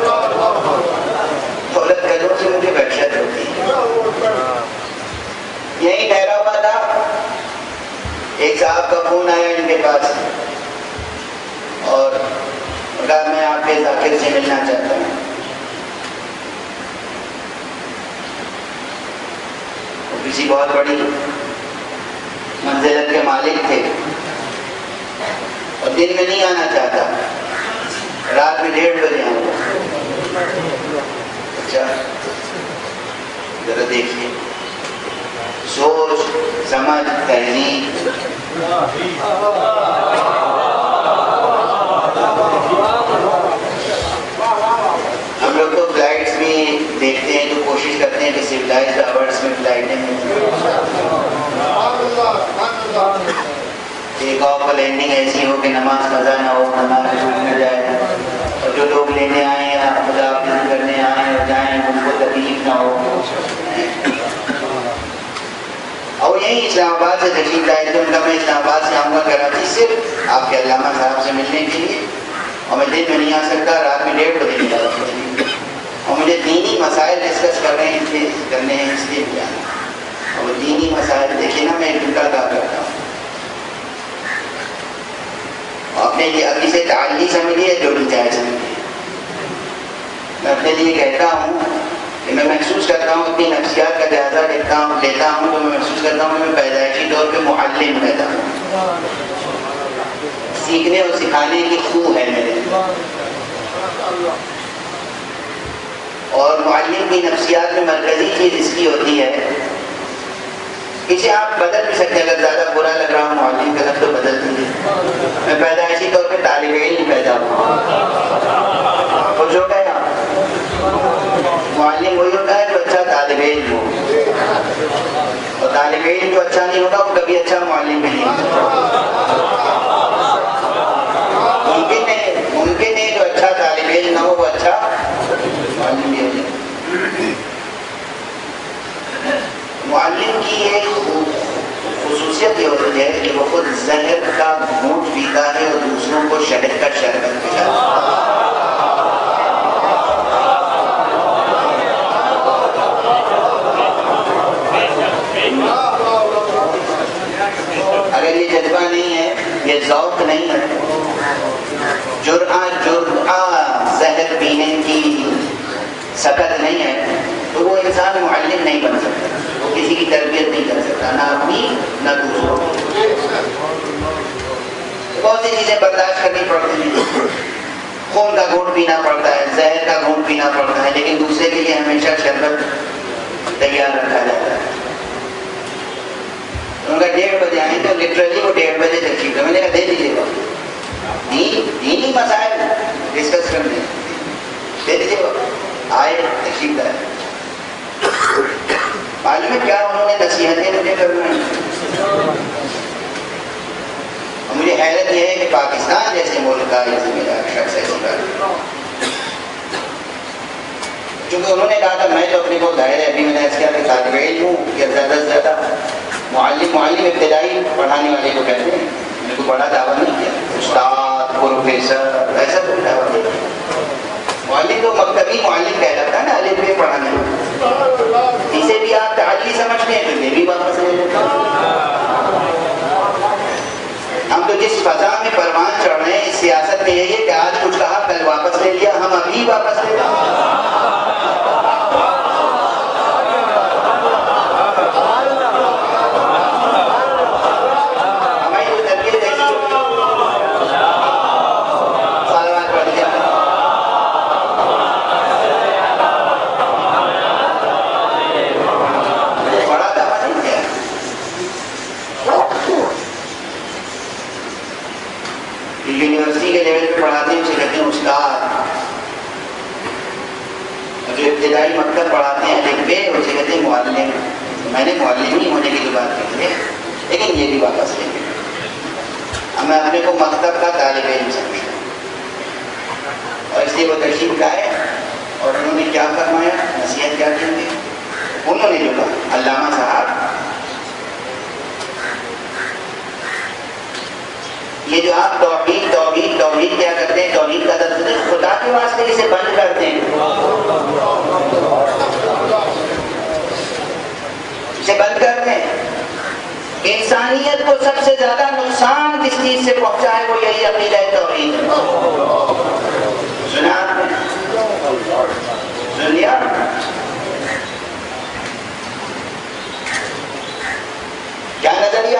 دولت قدوں سے مجھے وحشت ہوتی ہے. یہیں ٹھہرا ہوا تھا، ایک صاحب کا فون آیا ان کے پاس اور کہا میں آپ کے ذاکر سے ملنا چاہتا ہوں. وہ کسی بہت بڑی منزلت کے مالک تھے اور دن میں نہیں آنا چاہتا، رات میں ڈیڑھ بجے آؤں. اچھا ذرا دیکھیے، سوچ سمجھ تہذیب. ہم لوگ تو فلائٹس بھی دیکھتے ہیں تو کوشش کرتے ہیں کہ سویلائزڈ آورس میں فلائٹیں ٹیک آف اور لینڈنگ ایسی ہو کہ نماز قضا نہ ہو، نماز چھوٹ نہ جائے، اور جو لوگ لینے آئے یا خداحافظی کرنے آئے اور جائیں ان کو تکلیف نہ ہو. اور یہی اسلام آباد سے تشریف لائے تھے. ان کا میں اسلام آباد سے آؤں گا کراچی سے آپ کے علامہ صاحب سے ملنے کے لیے، اور میں دن میں نہیں آ سکتا، رات میں ڈیڑھ بجے نکلا اور مجھے دینی مسائل ڈسکس کر رہے ہیں کرنے ہیں اس لیے بھی آنا. اور وہ دینی مسائل دیکھیں نا، میں ایک گھنٹہ کا کرتا ہوں. اپنے لیے ابھی سے تعلی سمجھیے جو بھی چاہے سمجھیے. میں اپنے لیے کہتا ہوں کہ میں محسوس کرتا ہوں اپنی نفسیات کا جائزہ لیتا ہوں لیتا ہوں تو میں محسوس کرتا ہوں کہ میں پیدائشی طور پہ معلم پیدا ہوں، سیکھنے اور سکھانے کی خو ہے میرے، اور معلم کی نفسیات میں مرکزی چیز اس کی ہوتی ہے، اسے آپ بدل بھی سکتے ہیں، اگر زیادہ برا لگ رہا ہوں معلم کا لفظ تو بدل دیجیے۔ میں پیدائشی طور پہ طالب علم پیدا ہوں، کچھ ہوتا ہے نا، معلم وہی ہوتا ہے جو اچھا طالب علم ہو، اور طالب علم جو اچھا نہیں ہوتا وہ کبھی اچھا معلم نہیں ہوتا۔ ممکن ہے ممکن ہے جو اچھا طالب علم نہ ہو وہ اچھا معلم بھی ہو جائے۔ معلم کی ایک خصوصیت یہ ہوتی ہے کہ وہ خود زہر کا گھونٹ پیتا ہے اور دوسروں کو شہد کا شربت پلاتا ہے۔ اگر یہ جذبہ نہیں ہے، یہ ذوق نہیں ہے، جرعہ جرعہ زہر پینے کی سکت نہیں ہے، تو وہ انسان معلم نہیں بن سکتا، وہ کسی کی تربیت نہیں کر سکتا، نہ اپنی نہ دوسروں کی۔ بہت سی چیزیں برداشت کرنی پڑتی ہیں، خون کا گھونٹ پینا پڑتا ہے، زہر کا گھونٹ پینا پڑتا ہے، لیکن دوسرے کے لیے ہمیشہ شربت تیار رکھا جاتا ہے۔ ان کا ڈیڑھ بجے آئیں تو لٹرلی وہ ڈیڑھ بجے تشریف ہے، میں نے کہا دے دیجیے گا، دین دینی مسائل ڈسکس کرنے دے دیجیے گا، آئے تشریف لائے۔ معلوم ہے کیا انہوں نے نصیحتیں مجھے کروائی، اور مجھے حیرت یہ ہے کہ پاکستان جیسے ملک کا یہ ذمہ دار شخص ایسی بات، چونکہ انہوں نے کہا تھا میں تو اپنے کو ظاہر ہے ابھی میں نے اس کیا کہ طالب علم ہوں یا زیادہ سے زیادہ معلم معلم ابتدائی پڑھانے والے کو کہتے ہیں، میرے کو بڑا دعویٰ نہیں کیا، استاد پروفیسر ایسا کوئی دعویٰ نہیں، معلم تو مکتبی معلم کہلاتا ہے نا، الف ب پڑھانے میں، اسے بھی آپ تعلی سمجھتے ہیں تو یہ بھی واپس لے لیتے ہیں۔ ہم تو جس فضا میں پروان چڑھ رہے ہیں اس سیاست میں یہی ہے کہ آج کچھ کہا کل واپس لے لیا، ہم ابھی واپس لے لیں۔ یونیورسٹی کے لیول پہ پڑھاتے ہیں اسے کہتے ہیں استاد، جو ابتدائی مکتب پڑھاتے ہیں لکھ پہ اسے کہتے ہیں معلم۔ میں نے معلم ہی ہونے کی جو بات کی ہے، لیکن یہ بھی واپس لیں گے، میں اپنے کو مکتب کا طالب علم سمجھتا ہوں، اور اس لیے وہ تشریف لائے اور انہوں نے کیا فرمایا، نصیحت کیا کی تھی، انہوں نے جو کہا علامہ صاحب یہ جو آپ توحید توحید توحید کیا کرتے ہیں، توحید کا درد ہے، خدا کے واسطے اسے بند کرتے ہیں، اسے بند کرتے ہیں۔ انسانیت کو سب سے زیادہ نقصان کس چیز سے پہنچا ہے، وہ یہی عقیدہ توحید ہے۔ سنا آپ نے؟ سن لیا؟ کیا نظریہ؟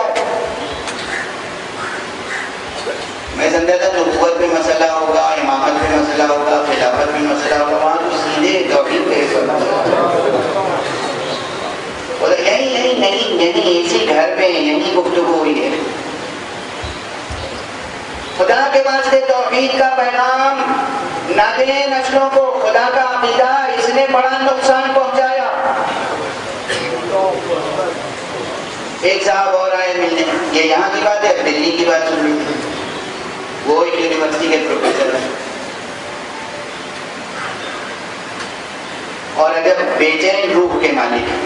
میں سمجھا تھا نبوت پہ مسئلہ ہوگا، امامت پہ مسئلہ ہوگا، خلافت پہ مسئلہ ہوگا، وہاں تو سیدھے توحید پہ بولے نہیں نہیں نہیں نہیں، اسی گھر پہ یہی گفتگو ہوئی ہے۔ خدا کے واسطے توحید کا پیغام نہ دیں نسلوں کو، خدا کا عقیدہ اس نے بڑا نقصان پہنچایا۔ ایک صاحب اور آئے ملنے، یہ یہاں کی بات ہے، دلی کی بات سن لی، وہ ایک یونیورسٹی کے پروفیسر ہیں، اور اگر بے چین روح کے مالک ہیں،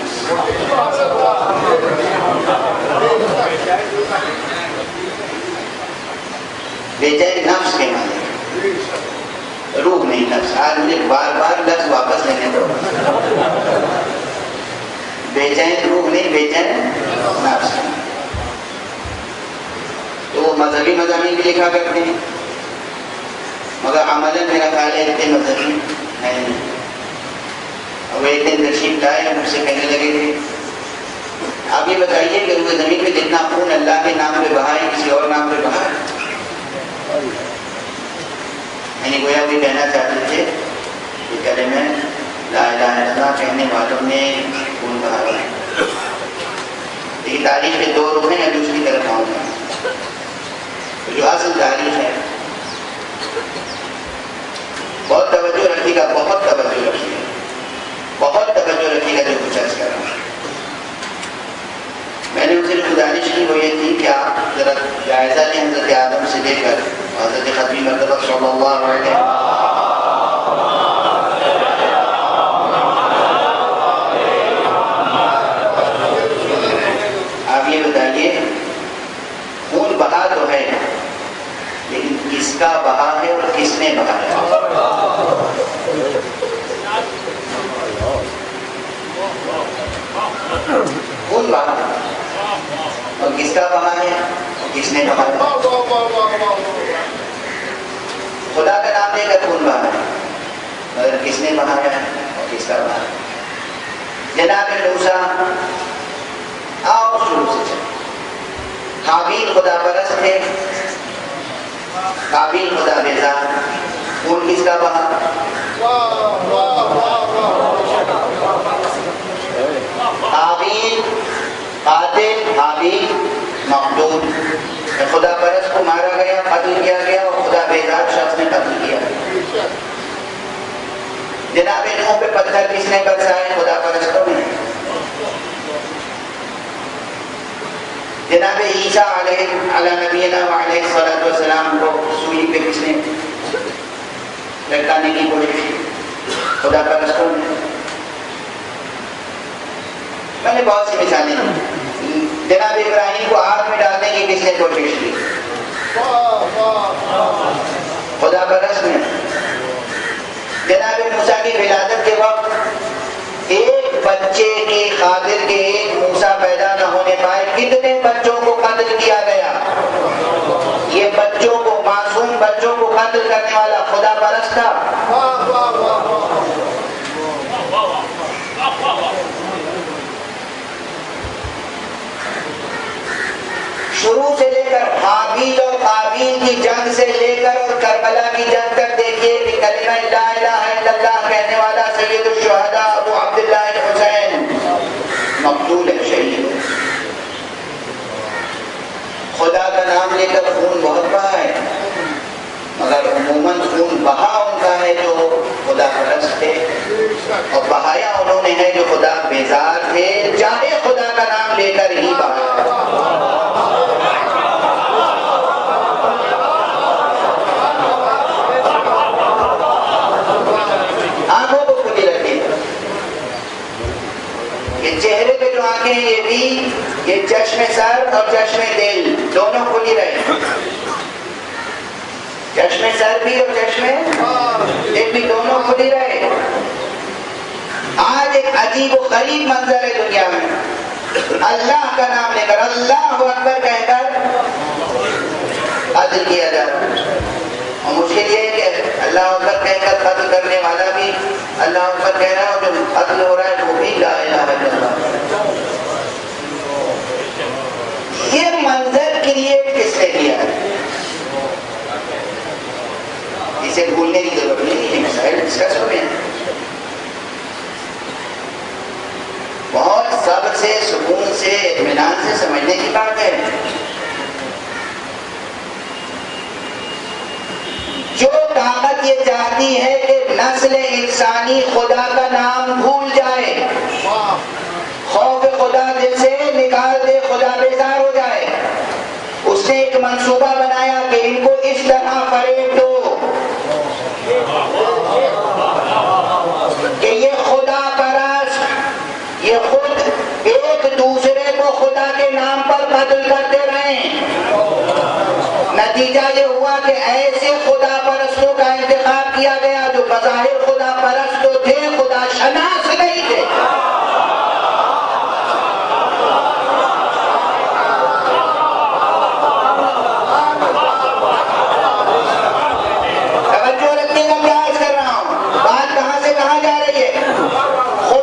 بے چین نفس کے مالک، روح نہیں نفس۔ آج مجھے بار بار لفظ واپس لینے دو، بے چین روح نہیں، بے چین نفس۔ تو وہ مذہبی مضامین بھی لکھا کرتے ہیں، مگر عملاً میرا خیال ہے اتنے مذہبی ہے نہیں، وہ ایک دن تشریف لائے مجھ سے کہنے لگے تھے آپ یہ بتائیے کہ روئے زمین پہ جتنا خون اللہ کے نام پہ بہا ہے کسی اور نام پہ بہا ہے؟ یعنی گویا بھی کہنا چاہتے تھے کہ کلمہ لا الہ الا اللہ کہنے والوں نے خون بہا ہے. لیکن تاریخ کے دو رخ ہیں ابھی اس کی طرف آؤں گا. جو اصل تاریخ ہے بہت توجہ رکھیے گا, بہت توجہ رکھیے گا, بہت توجہ رکھیے گا جو کچھ عرض کر رہا ہوں. میں نے ان سے گزارش کی وہ یہ تھی کہ آپ ذرا جائزہ لیں حضرت آدم سے لے کر حضرت ختمی مرتبہ صلی اللہ علیہ وسلم. آپ یہ بتائیے خون بہا تو ہے لیکن کس کا بہا ہے اور کس نے بہا ہے؟ خون بہا اور کس کا بہا ہے اور کس نے بہا ہے؟ خدا کا نام لے کر خون بہا ہے مگر کس نے بہایا اور کس کا بہا ہے؟ جناب موسیٰ آؤ شروع سے چلیں. حابیل خدا پرست تھے, قابیل خدا بیزار. خون کس کا بہا؟ حابیل قاتل, حابیل مقتول. خدا پرست کو مارا گیا, قتل کیا گیا, اور خدا بیزار شخص نے قتل کیا. جناب نوح پہ پتھر کس نے برسائے؟ خدا پرستوں نے. جناب عیسیٰ علیہ علی نبینا وعلیہ الصلوۃ والسلام کو سوئی پہ کس نے لٹکانے کی کوشش کی؟ خدا پرستوں نے. میں نے بہت سی مثالیں دی. جناب ابراہیم کو آگ میں ڈالنے کی کس نے کوشش کی؟ خدا پرست نے. جناب موسیٰ کی ولادت کے وقت ایک بچے کی خاطر کے ایک موسیٰ پیدا نہ ہونے پائے کتنے بچوں کو قتل کیا گیا؟ یہ بچوں کو, معصوم بچوں کو قتل کرنے والا خدا پرست تھا. شروع سے لے کر حابیل اور قابیل کی جنگ سے لے کر اور کربلا کی جنگ تک دیکھیے کہ کلمہ لا الہ الا اللہ کہنے والا سید الشہداء ابو عبداللہ الحسین مقتول ہے, شہید ہے. خدا کا نام لے کر خون بہت بہا ہے مگر عموماً خون بہا ان کا ہے جو خدا پرست تھے, اور بہایا انہوں نے ہے جو خدا بیزار تھے, چاہے خدا کا نام لے کر ہی بہایا. آنکھوں کو کھلی رکھیں. یہ چہرے پہ جو آنکھیں ہیں یہ بھی, یہ چشم سر اور چشم دل دونوں کھلی رہے. چشم سر بھی اور چشم دل بھی دونوں کھلی رہے. آج ایک عجیب و غریب منظر ہے دنیا میں. اللہ کا نام لے کر, اللہ اکبر کہہ کر قتل کیا جاتا ہے. اور مشکل یہ ہے کہ اللہ اکبر کہہ کر قتل کرنے والا بھی اللہ اکبر کہہ رہا ہے, اور جو قتل ہو رہا ہے وہ بھی لا الہ الا اللہ. یہ منظر کریٹ کس نے کیا ہے؟ اسے بھولنے کی ضرورت نہیں, یہ مسائل ڈسکس ہوئے ہیں. بہت صبر سے, سکون سے, اطمینان سے سمجھنے کی بات ہے. جو طاقت یہ چاہتی ہے کہ نسل انسانی خدا کا نام بھول جائے, خوف خدا دل سے نکال دے, خدا بیزار ہو جائے, اس نے ایک منصوبہ بنایا کہ ان کو اس طرح فریب دو کہ یہ خدا پرست, یہ خود ایک دوسرے کو خدا کے نام پر قتل کرتے رہیں. نتیجہ یہ ہوا کہ ایسے خدا پرستوں کا انتخاب کیا گیا جو بظاہر خدا پرست تو تھے, خدا شناس نہیں تھے. توجہ رکھنے کا پریاس کر رہا ہوں, بات کہاں سے کہاں جا رہی ہے.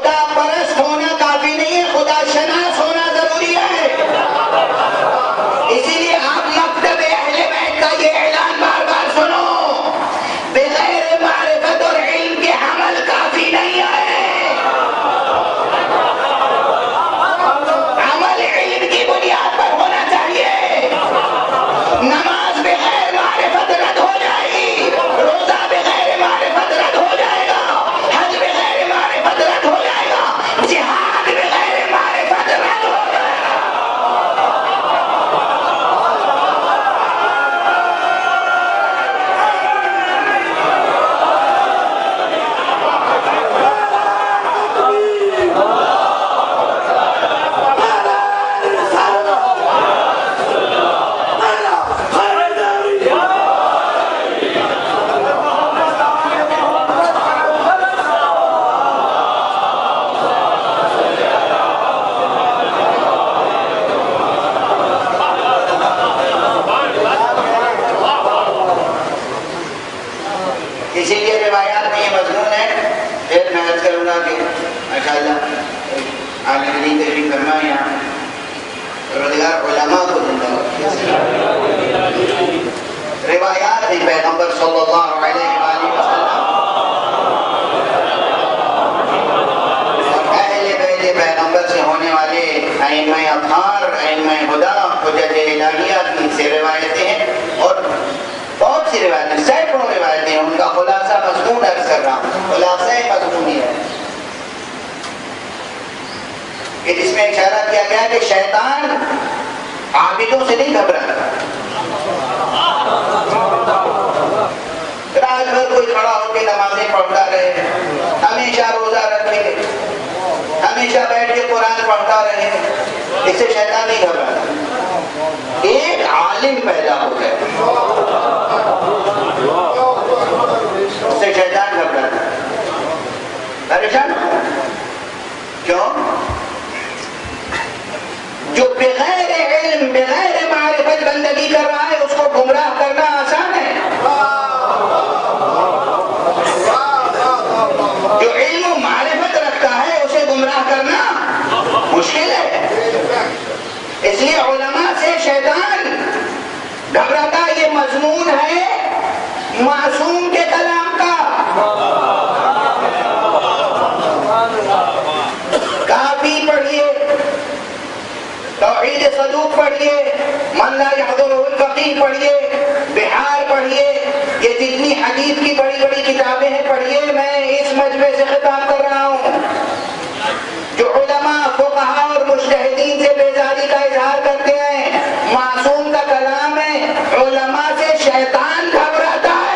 اسی لیے روایات میں یہ مضمون ہے. پھر میں عرض کروں گا کہ ماشاء اللہ عالم دین تشریف فرما یہاں روزگار علماء کو زندہ رکھے. روایات ہیں پیغمبر صلی اللہ علیہ وآلہ وسلم اور اہل بیت پیغمبر سے ہونے والے ائمہ اطہار ائمہ ہدیٰ حجج الہیہ کی سے روایتیں ہیں اور بہت سی روایتیں سینکڑوں روایتیں ہیں. ان کا خلاصہ مضمون عرض کر رہا ہوں. خلاصہ مضمون یہ ہے کہ جس میں اشارہ کیا گیا ہے کہ شیطان عابدوں سے نہیں گھبراتا. رات بھر کوئی کھڑا ہو کے نمازیں پڑھتا رہے, ہمیشہ روزہ رکھے, ہمیشہ بیٹھ کے قرآن پڑھتا رہے, اس سے شیطان نہیں گھبراتا. ایک عالم پیدا ہو گئے اس سے شیطان گھبراتا. پریشان کیوں؟ جو بغیر علم بغیر معرفت بندگی کر رہا ہے اس کو گمراہ کرنا آسان ہے. جو علم و معرفت رکھتا ہے اسے گمراہ کرنا مشکل ہے. اس لیے علماء سے شیطان گھبراتا. یہ مضمون ہے معصوم کے کلام کا. کافی پڑھیے, توحید صدوق پڑھیے, من لا یحضرہ الفقیہ پڑھیے, بہار پڑھیے, یہ جتنی حدیث کی بڑی بڑی کتابیں ہیں پڑھیے. میں اس مجمع سے خطاب کر رہا ہوں جو علماء فقہاء اور مجتہدین سے بیزاری کا اظہار کرتے ہیں. معصوم کا کلام ہے, علماء سے شیطان گھبراتا ہے.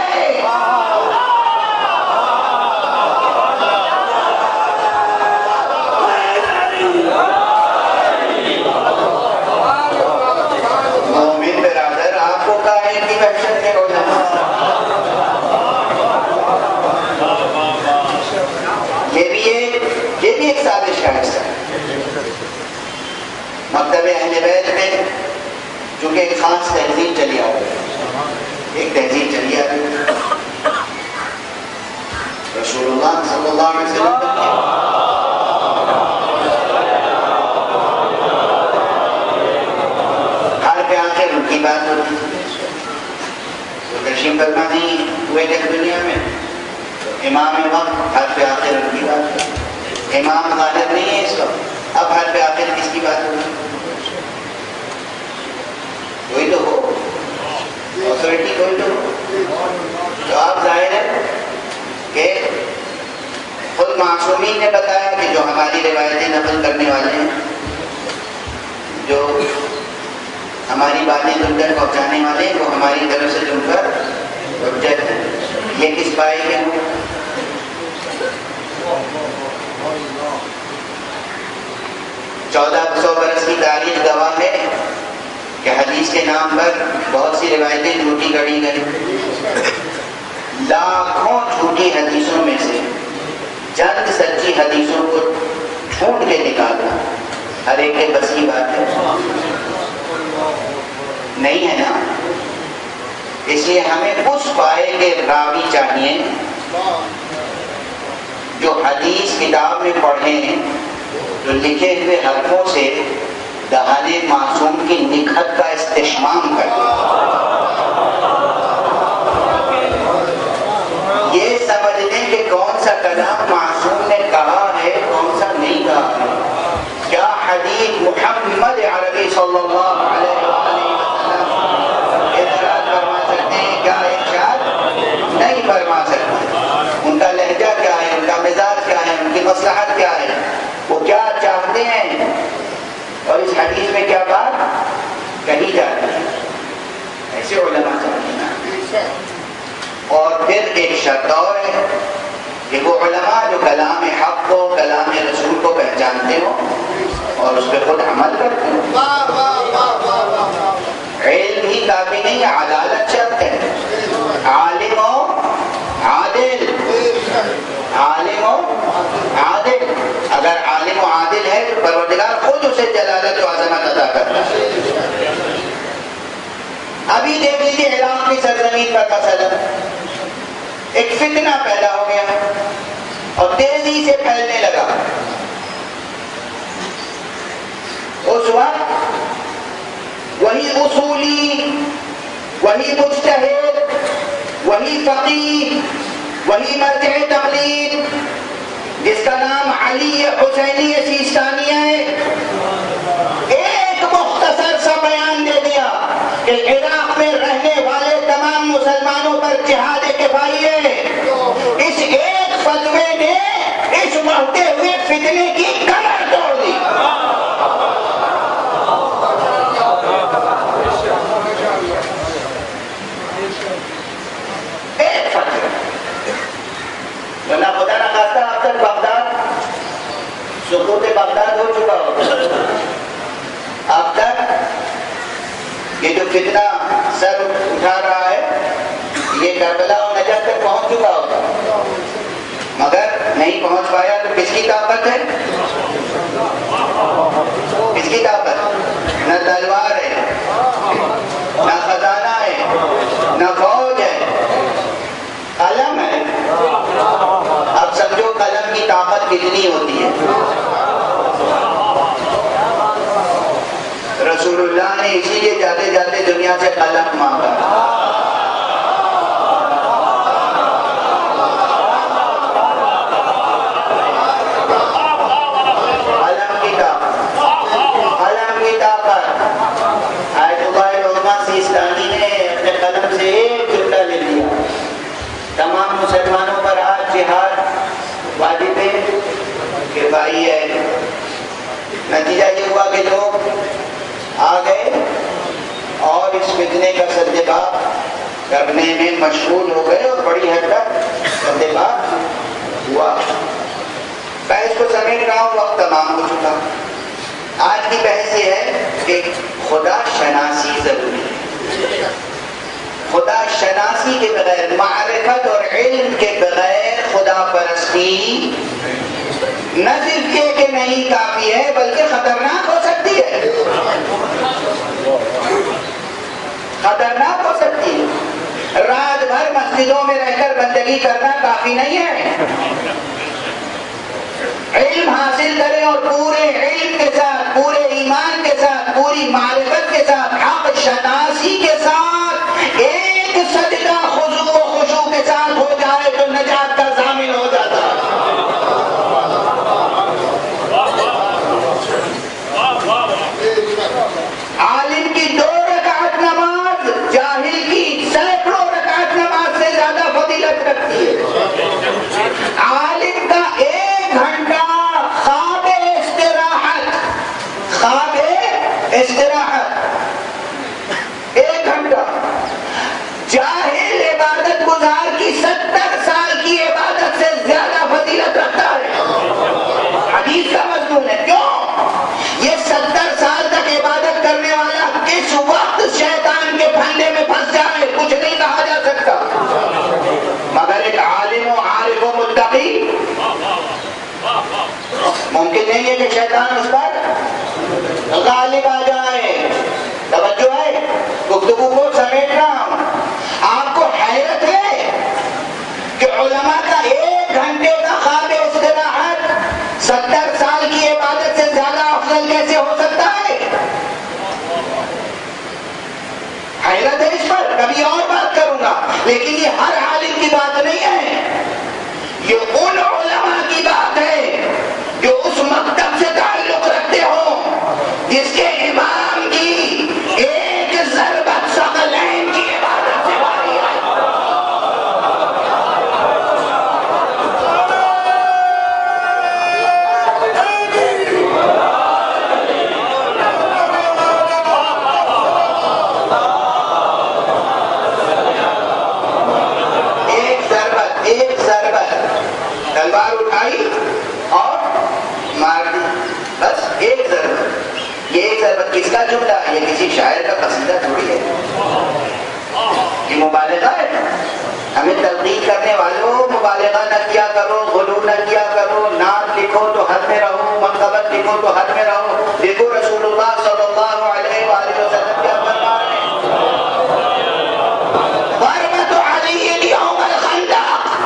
مومن برادر آپ کو کائن کی وحشت ہے علماء. یہ بھی ایک یہ بھی ایک سازش کا حصہ ہے. مکتب اہل بیت میں چونکہ ایک خاص تہذیب چلی آ رہی ہے, ایک تہذیب چلی آ رہی ہے رسول اللہ صلی اللہ علیہ وسلم ہر پہ آخر ان کی بات ہوتی ہے. وہ تشریف فرما نہیں ہوئے تھے دنیا میں, امام وقت ہر پہ آخر ان کی بات ہوتی. امام غالب نہیں ہے اس وقت, اب ہر پہ آخر کس کی بات ہوتی؟ کوئی تو ہو, اتھارٹی کوئی تو ہو. تو آپ ظاہر ہے کہ خود معصومین نے بتایا کہ جو ہماری روایتیں نقل کرنے والے ہیں, جو ہماری باتیں تم تک پہنچانے والے ہیں, وہ ہماری طرف سے تم پر حجت ہے. یہ کس بھائی کے ہوں؟ چودہ سو برس کی تاریخ گواہ ہے کہ حدیث کے نام پر بہت سی روایتیں جھوٹی گڑھی گئی. لاکھوں جھوٹی حدیثوں میں سے چند سچی حدیثوں کو ڈھونڈ کے نکالنا ہر ایک کے بس کی بات ہے نہیں ہے نا. اس لیے ہمیں اس پائے کے راوی چاہیے جو حدیث کتاب میں پڑھیں, جو لکھے ہوئے حرفوں سے دہانے معصوم کی نکھت کا استشمام کریں. یہ سمجھ لیں کہ کون سا کلام معصوم نے کہا ہے, کون سا نہیں کہا ہے. کیا حدیث محمد عربی صلی اللہ علیہ وسلم ارشاد فرما سکتے ہیں, کیا ارشاد نہیں فرما سکتے. ان کا لہجہ کیا ہے, ان کا مزاج کیا ہے, ان کی مصلحت کیا ہے, وہ کیا چاہتے ہیں اور اس حدیث میں کیا بات کہی جاتی ہے. ایسے علماء سمجھنا. اور پھر ایک شرط اور ہے کہ وہ علماء جو کلام حق کو, کلام رسول کو پہچانتے ہو اور اس پہ خود عمل کرتے ہو. علم ہی کافی نہیں, عدالت شرط ہے. عالم ہو عادل, عالم و عادل. اگر عالم و عادل ہے تو پروردگار خود اسے جلالت و عظمت عطا کرتا ہے. ابھی دیکھ لیجیے عراق کی سرزمین پر مثلا ایک فتنہ پیدا ہو گیا اور تیزی سے پھیلنے لگا. اس وقت وہی اصولی، وہی مجتہد، وہی فقیہ، وہی مرجع تقلید جس کا نام علی حسینی سیستانیہ ہے، ایک مختصر سا بیان دے دیا کہ عراق میں رہنے والے تمام مسلمانوں پر جہاد کفائی ہے. اس ایک فتوے نے اس بڑھتے ہوئے فتنے کی کمر توڑ دی. ایک فتوے ورنہ خدا نہ خواستہ اب تک بغداد سقوط بغداد ہو چکا ہوتا. اب تک یہ جو فتنہ سر اٹھا رہا ہے یہ کربلا و نجف تک پہنچ چکا ہوتا، مگر نہیں پہنچ پایا. تو کس کی طاقت ہے؟ کس کی طاقت؟ نہ تلوار ہے، نہ خزانہ ہے، نہ فوج ہے، قلم ہے. اب سمجھو قلم کی طاقت کتنی ہوتی ہے. رسول اللہ نے اسی لیے جاتے جاتے دنیا سے قلم مانگا. قلم کی طاقت، قلم کی طاقت. آیت اللہ العظمیٰ سیستانی نے اپنے قلم سے ایک جملہ لے لیا. تمام مسلمانوں پر آج جہاد واجب ہے، کفائی ہے. نتیجہ یہ ہوا کہ لوگ آ گئے اور اس فتنے کا سدباب کرنے میں مشغول ہو گئے اور بڑی حد تک سدباب ہوا. بحث کو سمیٹ رہا ہوں، وقت تمام ہو چکا. آج کی بحث یہ ہے کہ خدا شناسی ضروری ہے. خدا شناسی کے بغیر، معرفت اور علم کے بغیر خدا پرستی نہ صرف یہ کہ نہیں کافی ہے بلکہ خطرناک ہو سکتی ہے. خطرناک ہو سکتی ہے. رات بھر مسجدوں میں رہ کر بندگی کرنا کافی نہیں ہے. علم حاصل کریں اور پورے علم کے ساتھ، پورے ایمان کے ساتھ، پوری معرفت کے ساتھ، حق شناسی کے ساتھ ایک سجدہ خضوع و خشوع کے ساتھ ہو جائے تو نجات کا ضامن ہو جاتا ہے. عالم کی دو رکعت نماز جاہل کی سینکڑوں رکعت نماز سے زیادہ فضیلت رکھتی ہے. عالم کا ایک گھنٹہ خواب استراحت، خواب استراحت ایک گھنٹہ، جاہل عبادت گزار کی ستر سال کی عبادت سے زیادہ فضیلت رکھتا ہے. حدیث کا مضمون ہے. کیوں؟ یہ ستر سال تک عبادت کرنے والا کس وقت شیطان کے پھندے میں پھنس جائے کچھ نہیں کہا جا سکتا، مگر ایک عالم و عارف و متقی ممکن نہیں ہے کہ شیطان اس پر غالب آ جائے. توجہ ہے، گفتگو کو سمیٹ رہا ہوں. آپ کو حیرت ہے کہ علماء کا ایک گھنٹے کا خواب استراحت ستر سال کی عبادت سے زیادہ افضل کیسے ہو سکتا ہے؟ حیرت ہے اس پر، کبھی اور بات کروں گا. لیکن یہ ہر عالم کی بات نہیں ہے، یہ ان علماء کی بات ہے جو اس مکتب سے تعلق رکھتے ہو جس کے امام کی ایک ضربت ثقلین کی عبادت سے باری آئی. ایک ضربت، ایک ضربت، تلوار اٹھائی اور مار دی، بس ایک ضربت. یہ ایک ضربت کس کا جملہ؟ یہ کسی شاعر کا قصیدہ تھوڑی ہے، یہ مبالغہ ہے. ہمیں تلقین کرنے والوں مبالغہ نہ کیا کرو، غلو نہ کیا کرو. نعت لکھو تو حد میں رہو، منقبت لکھو تو حد میں رہو. دیکھو رسول اللہ صلی اللہ علیہ وآلہ وسلم کیا فرما رہے ہیں. ضربت علی یوم الخندق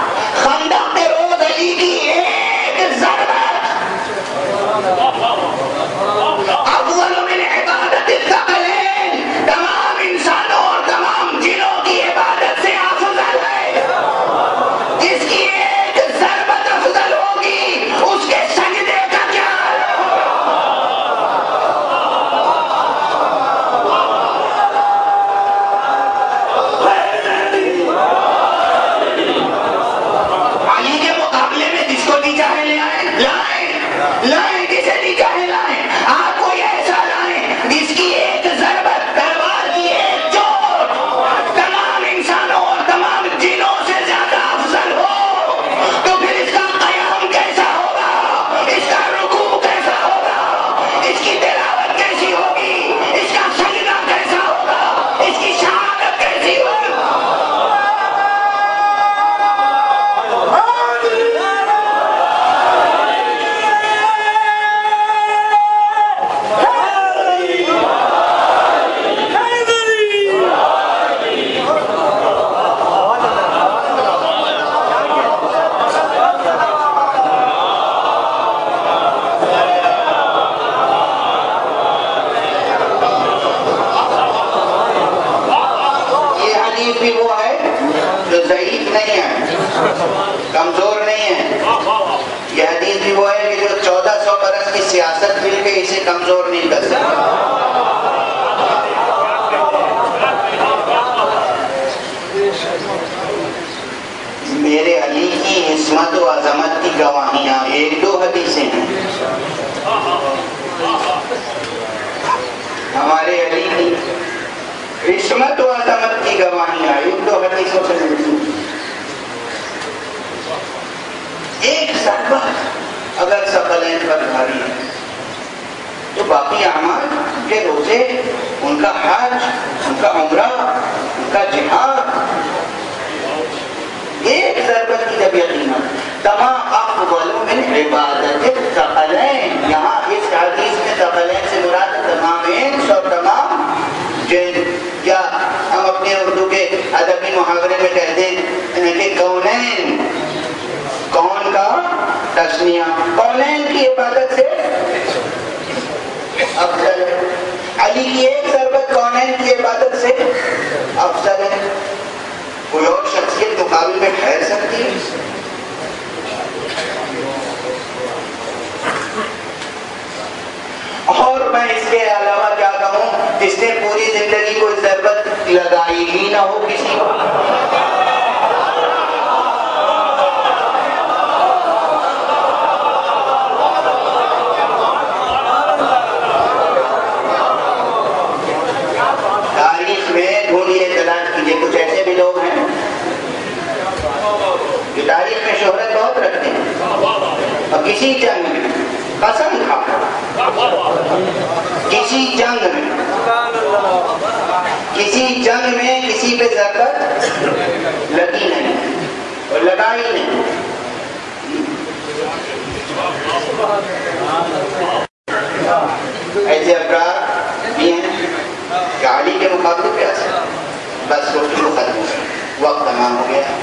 حدیث بھی وہ ہے جو ضعیف نہیں ہے، کمزور نہیں ہے. یہ حدیث بھی وہ ہے کہ جو چودہ سو برس کی سیاست مل کے اسے کمزور نہیں کر سکتی. میرے علی کی عصمت و عظمت کی گواہیاں ایک دو حدیثیں ہیں. ہمارے علی کی عصمت و عظمت کی گواہیاں ایک دو حدیثوں سے ملتی. ایک ضربہ اگر ثقلین پر بھاری ہے تو باقی اعمال کے روزے، ان کا حج، ان کا عمرہ، ان کا جہاد، ایک ضربت کی جب یقین تمام افضل من عبادت ثقلین. یہاں اس حدیث میں ثقلین سے مراد تمام انس اور تمام جن، یا ہم اپنے اردو کے ادبی محاورے میں کہتے ہیں کہ کونین، کون کا تسنیہ، کونین کی عبادت سے افضل ہے. علی کی ایک ضربت کونین کی عبادت سے افضل ہے. کوئی اور شخصیت مقابل میں ٹھہر سکتی ہے؟ اور میں اس کے علاوہ کیا کہوں، جس نے پوری زندگی کوئی ضربت لگائی ہی نہ ہو کسی کو. تاریخ میں ڈھونڈیے، تلاش کیجیے، کچھ ایسے بھی لوگ ہیں جو تاریخ میں شہرت بہت رکھتے ہیں اور کسی جنگ میں قسم کھا کسی جنگ میں کسی جنگ میں کسی پہ ضربت لگی نہیں اور لگائی نہیں. ایسے افراد بھی ہیں کہ علی کے مقابلے پہ آ سکتے. بس گفتگو ختم ہو گئی، وقت تمام ہو گیا.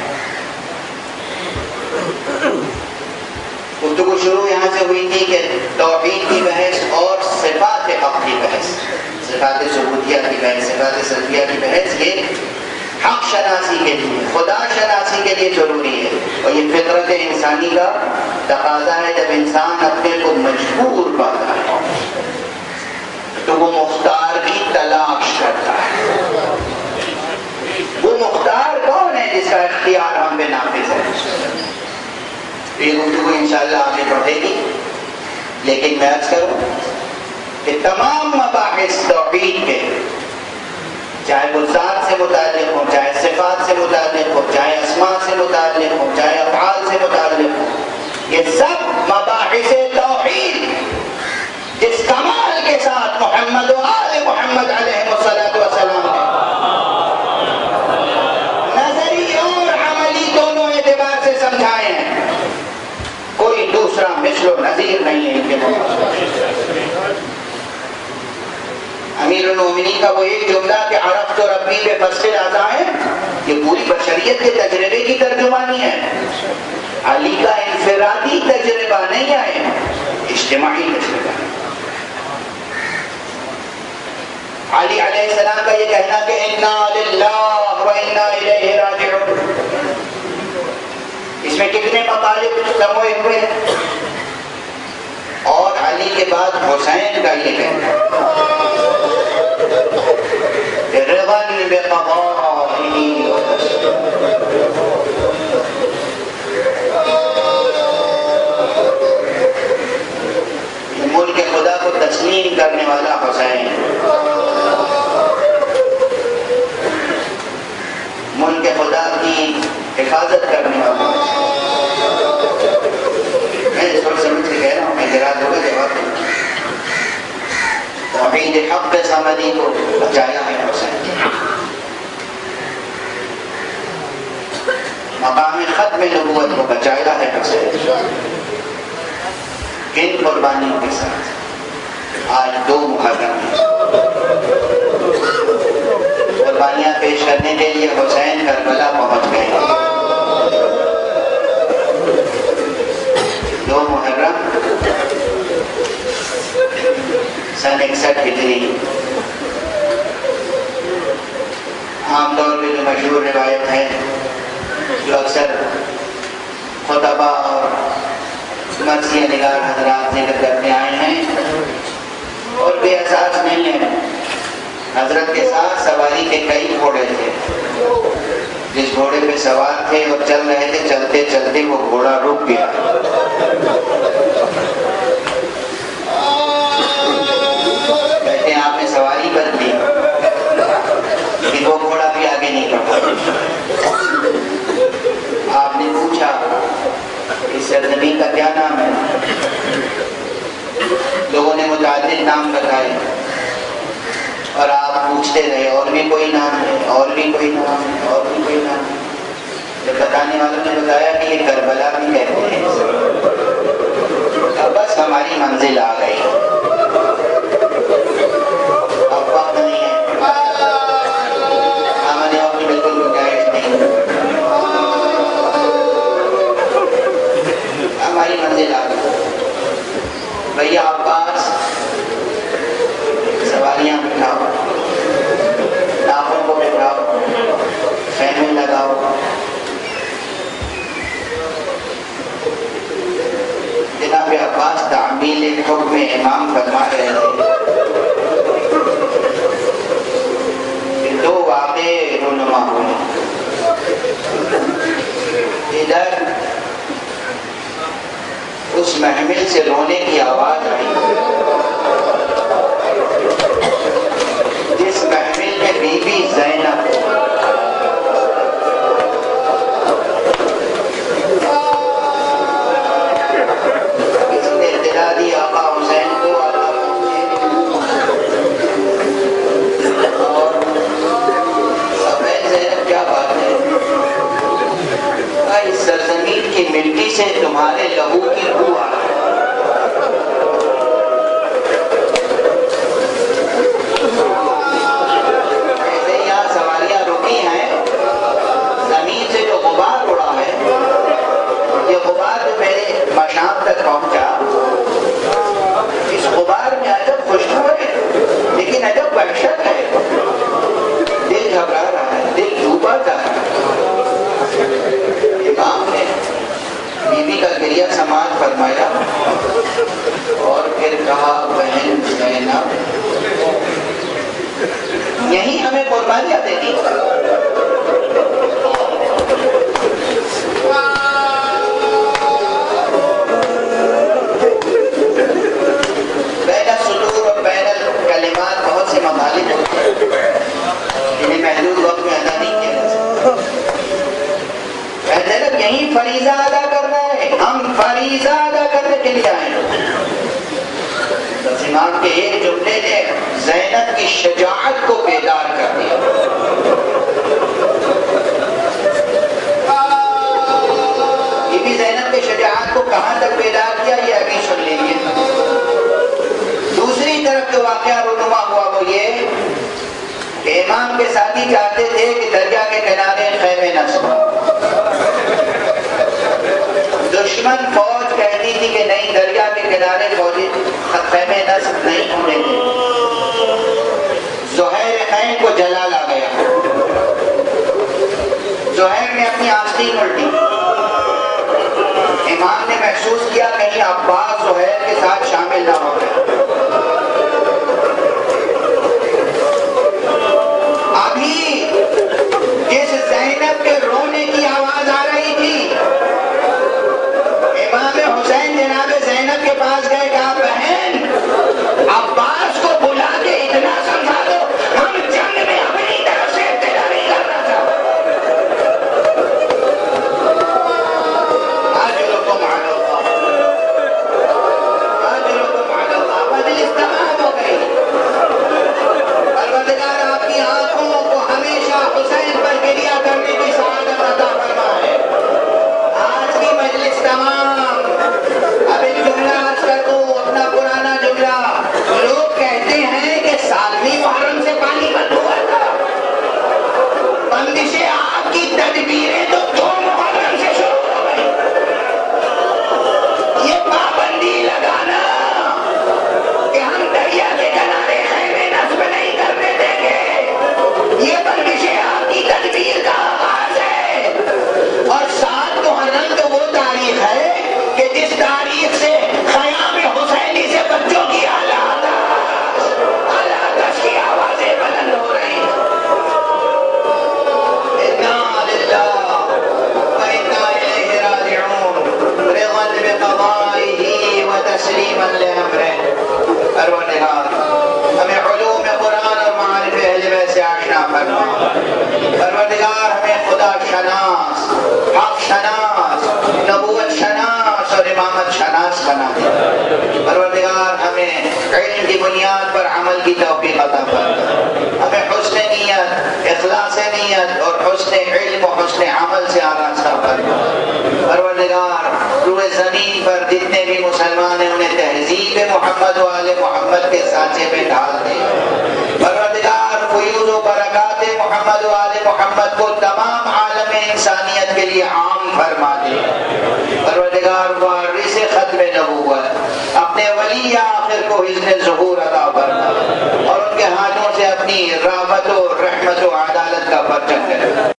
گفتگو شروع یہاں سے ہوئی تھی کہ توحید کی بحث اور صفات حق کی بحث، صفات ثبوتیہ کی بحث، صفات سلبیہ کی بحث، یہ حق شناسی کے لیے، خدا شناسی کے لیے ضروری ہے. اور یہ فطرت انسانی کا تقاضا ہے. جب انسان اپنے کو مجبور پاتا ہے تو وہ مختار کی تلاش کرتا ہے. وہ مختار کون ہے جس کا اختیار ہم پہ نافذ ہے؟ یہ گفتگو انشاءاللہ آگے بڑھے گی، لیکن میں عرض کروں کہ تمام مباحث توحید کے، چاہے وہ ذات سے متعلق ہو، چاہے صفات سے متعلق ہو، چاہے اسماء سے متعلق ہو، چاہے افعال سے متعلق ہو، یہ سب مباحث توحید جس کمال کے ساتھ محمد و آل محمد علیہ الصلوۃ والسلام ہے، نظری اور عملی دونوں اعتبار سے سمجھائے ہیں. کوئی دوسرا مثل و نظیر نہیں ہے ان کے مقابلے. امیر المومنین کا وہ ایک جملہ کہ عرفت ربی بے فصل اعضائے، یہ پوری بشریت کے تجربے کی ترجمانی ہے. علی کا انفرادی تجربہ نہیں ہے، اجتماعی تجربہ. علی علیہ السلام کا یہ کہنا کہ انا للہ و انا الیہ راجعون، اس میں کتنے مطالب سموئے ہوئے ہیں. اور علی کے بعد حسین کا یہ کہنا رضن بقضائه، ملک خدا کو تسلیم کرنے والا حسین، ملک خدا کی حفاظت کرنے والا. میں اس وقت سمجھ کے کہہ رہا ہوں، اعتراض ہوگا جواب دوں. توحید حق صمدی کو بچایا ہے حسین. مقام ختم نبوت کو بچایا ہے حسین. کن قربانیوں کے ساتھ؟ آج دو محرم قربانیاں پیش کرنے کے لیے حسین کربلا پہنچ گئے. دو محرم سن اکسٹھ ہجری. عام طور پہ جو مشہور روایت ہے جو اکثر خطبہ اور مرثیہ نگار حضرات ذکر کرتے آئے ہیں اور بے اساس نہیں ہے. حضرت کے ساتھ سواری کے کئی گھوڑے تھے. جس گھوڑے پہ سوار تھے اور چل رہے تھے، چلتے چلتے وہ گھوڑا رک گیا. کہتے ہیں آپ نے سواری پر کی لیکن وہ گھوڑا بھی آگے نہیں بڑھا. آپ نے پوچھا اس سرزمین کا کیا نام ہے؟ لوگوں نے متعدد نام بتائے اور آپ پوچھتے رہے اور بھی کوئی نام ہے، اور بھی کوئی نام ہے، اور بھی کوئی نام ہے. جب بتانے والوں نے بتایا کہ یہ کربلا بھی کہتے ہیں. اب بس ہماری منزل آ گئی، اب وقت نہیں ہے، آمنے وقت بالکل گنجائش نہیں، ہماری منزل آ گئی. بھیا عباس سواریاں بٹھاؤ، ناخوں کو بٹھاؤ، خیمے لگاؤ. جناب عباس تعمیل حکم امام فرما رہے تھے کہ دو واقع رونما ہوئے. ادھر اس محمل سے رونے کی آواز آئی جس محمل میں بی بی زینب کسی نے اطلاع دی آقا حسین کو، آقا اور زینب کیا بات ہے، اس سرزمین کی مٹی سے تمہارے لہو کی بو آ رہا ہے. ایسے یہاں سواریاں رکی ہیں، زمین سے جو غبار اڑا ہے، یہ غبار جو میرے مشام تک پہنچا، اس غبار میں عجب خوشبو ہے لیکن عجب وحشت ہے. دل گھبرا رہا ہے، دل ڈوبا جا رہا ہے. امام نے بی بی کا گریہ سماعت فرمایا اور پھر کہا بہن زینب یہی ہمیں قربانیاں دینی. بین السطور اور بین الکلمات بہت سے مطالب ہوتے ہیں جنہیں محدود وقت میں ادا نہیں کیا جا سکتا. زینب یہی فریضہ ادا کرنا ہے، ہم فریضہ ادا کرنے کے لیے آئے ہیں. امام کے ایک جملے نے زینب کی شجاعت کو بیدار کر دیا. یہ بھی زینب کی شجاعت کو کہاں تک بیدار کیا یہ ابھی سن لیجیے. دوسری طرف جو واقعہ رونما ہوا وہ یہ کہ امام کے ساتھی چاہتے تھے کہ دریا کے کنارے خیمے نصب ہو. دشمن فوج کہتی تھی کہ نہیں، دریا کے کنارے فوجی خیمے نصب نہیں ہونے دیں. زہیر خیم کو جلال آ گیا. زہیر نے اپنی آستین الٹی. امام نے محسوس کیا کہیں عباس زہیر کے ساتھ شامل نہ ہو گئے. ابھی جس زینب کے رونے کی آواز آ رہی تھی، امام حسین جناب زینب کے پاس گئے، کہا بہن عباس کو بلا کے اتنا سمجھا دو، ہم جنگ میں اپنی طرف سے ابتدا نہیں کرنا چاہتے. اجرکم علی اللہ، اجرکم علی اللہ. مجلس تمام ہو گئی. پروردگار آپ کی آنکھوں کو ہمیشہ حسین پر گریہ کرنے کی سعادت عطا فرمائے. آج کی مجلس تمام. اب ایک جملہ عرض کر دوں، اپنا پرانا جملہ. لوگ کہتے ہیں کہ سالمی محرم سے پانی بند ہوا تھا. بندش آگ کی تدبیریں تو دو محرم سے شروع ہو گئی. یہ پابندی لگانا کہ ہم دریا کے کنارے خیمے نصب نہیں کرنے دیں گے، یہ بندش آگ شناس، حق شناس، نبوت شناس اور امامت شناس بنا دے۔ پروردگار ہمیں علم کی بنیاد پر عمل کی توفیق عطا فرما، ہمیں حسن نیت، اخلاص نیت اور حسن علم و حسن عمل سے آراستہ فرما۔ پروردگار روئے زمین پر جتنے بھی مسلمان ہیں انہیں تہذیب محمد و آل محمد کے سانچے میں ڈال دے۔ پروردگار فیوز و برکات محمد و آل محمد کو تمام عالم انسانیت کے لیے عام فرما دے۔ پروردگار وارث ختم نبوت اپنے ولی آخر کو حسن ظہور عطا فرما اور ان کے ہاتھوں سے اپنی رحمت و رحمت و عدالت کا پرچم کرے۔